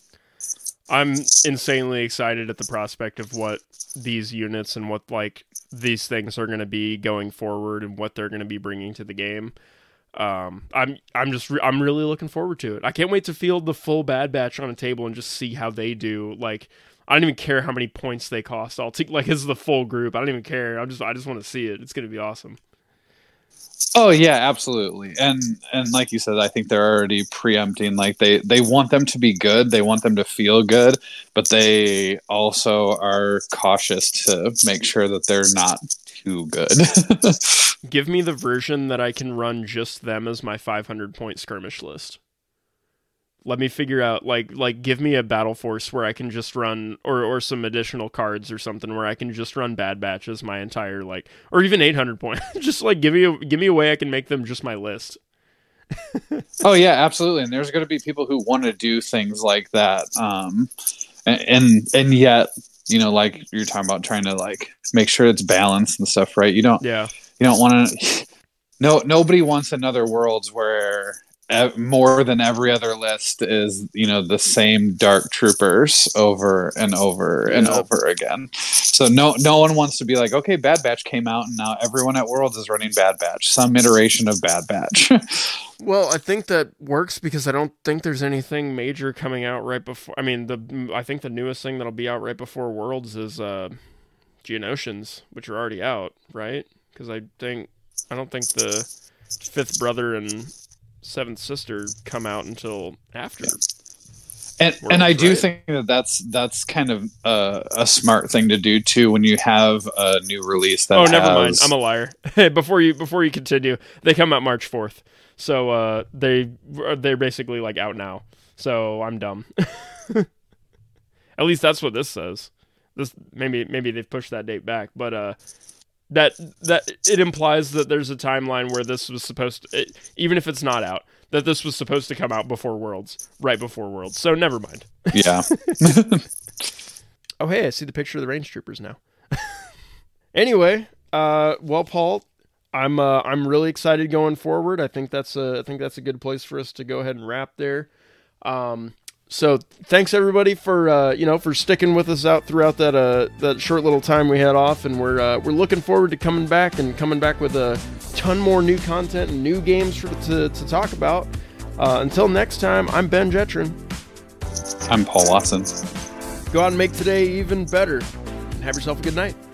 I'm insanely excited at the prospect of what these units and what like these things are going to be going forward and what they're going to be bringing to the game. Um, I'm I'm just re- I'm really looking forward to it. I can't wait to field the full Bad Batch on a table and just see how they do. Like, I don't even care how many points they cost. I'll take like as the full group. I don't even care. I just I just want to see it. It's going to be awesome. Oh yeah, absolutely. And and like you said, I think they're already preempting. Like they they want them to be good. They want them to feel good, but they also are cautious to make sure that they're not too good. Give me the version that I can run just them as my five hundred point skirmish list. Let me figure out, like, like give me a Battle Force where I can just run, or, or some additional cards or something where I can just run Bad Batch as my entire, like, or even eight hundred point. Just, like, give me a, give me a way I can make them just my list. Oh, yeah, absolutely. And there's going to be people who want to do things like that. Um, and, and, and yet, you know, like you're talking about trying to, like, make sure it's balanced and stuff, right? You don't, yeah. You don't want to, no, nobody wants another Worlds where more than every other list is, you know, the same Dark Troopers over and over and yeah. over again. So no no one wants to be like, okay, Bad Batch came out and now everyone at Worlds is running Bad Batch, some iteration of Bad Batch. Well, I think that works because I don't think there's anything major coming out right before. I mean, the I think the newest thing that'll be out right before Worlds is uh, Geonosians, which are already out, right? Because I think I don't think the Fifth Brother and Seventh Sister come out until after. And Worlds, and I do right? think that that's that's kind of a, a smart thing to do too when you have a new release that. Oh, has... never mind. I'm a liar. before you before you continue, they come out March fourth, so uh, they they're basically like out now. So I'm dumb. At least that's what this says. This maybe maybe they've pushed that date back, but uh. That that it implies that there's a timeline where this was supposed to, it, even if it's not out, that this was supposed to come out before Worlds, right before Worlds. So never mind. Yeah. Oh, hey, I see the picture of the Range Troopers now. Anyway, uh, well, Paul, I'm uh, I'm really excited going forward. I think that's a I think that's a good place for us to go ahead and wrap there. Um, So thanks everybody for uh, you know for sticking with us out throughout that uh, that short little time we had off, and we're uh, we're looking forward to coming back and coming back with a ton more new content and new games for, to to talk about. Uh, until next time, I'm Ben Jetron. I'm Paul Watson. Go out and make today even better, and have yourself a good night.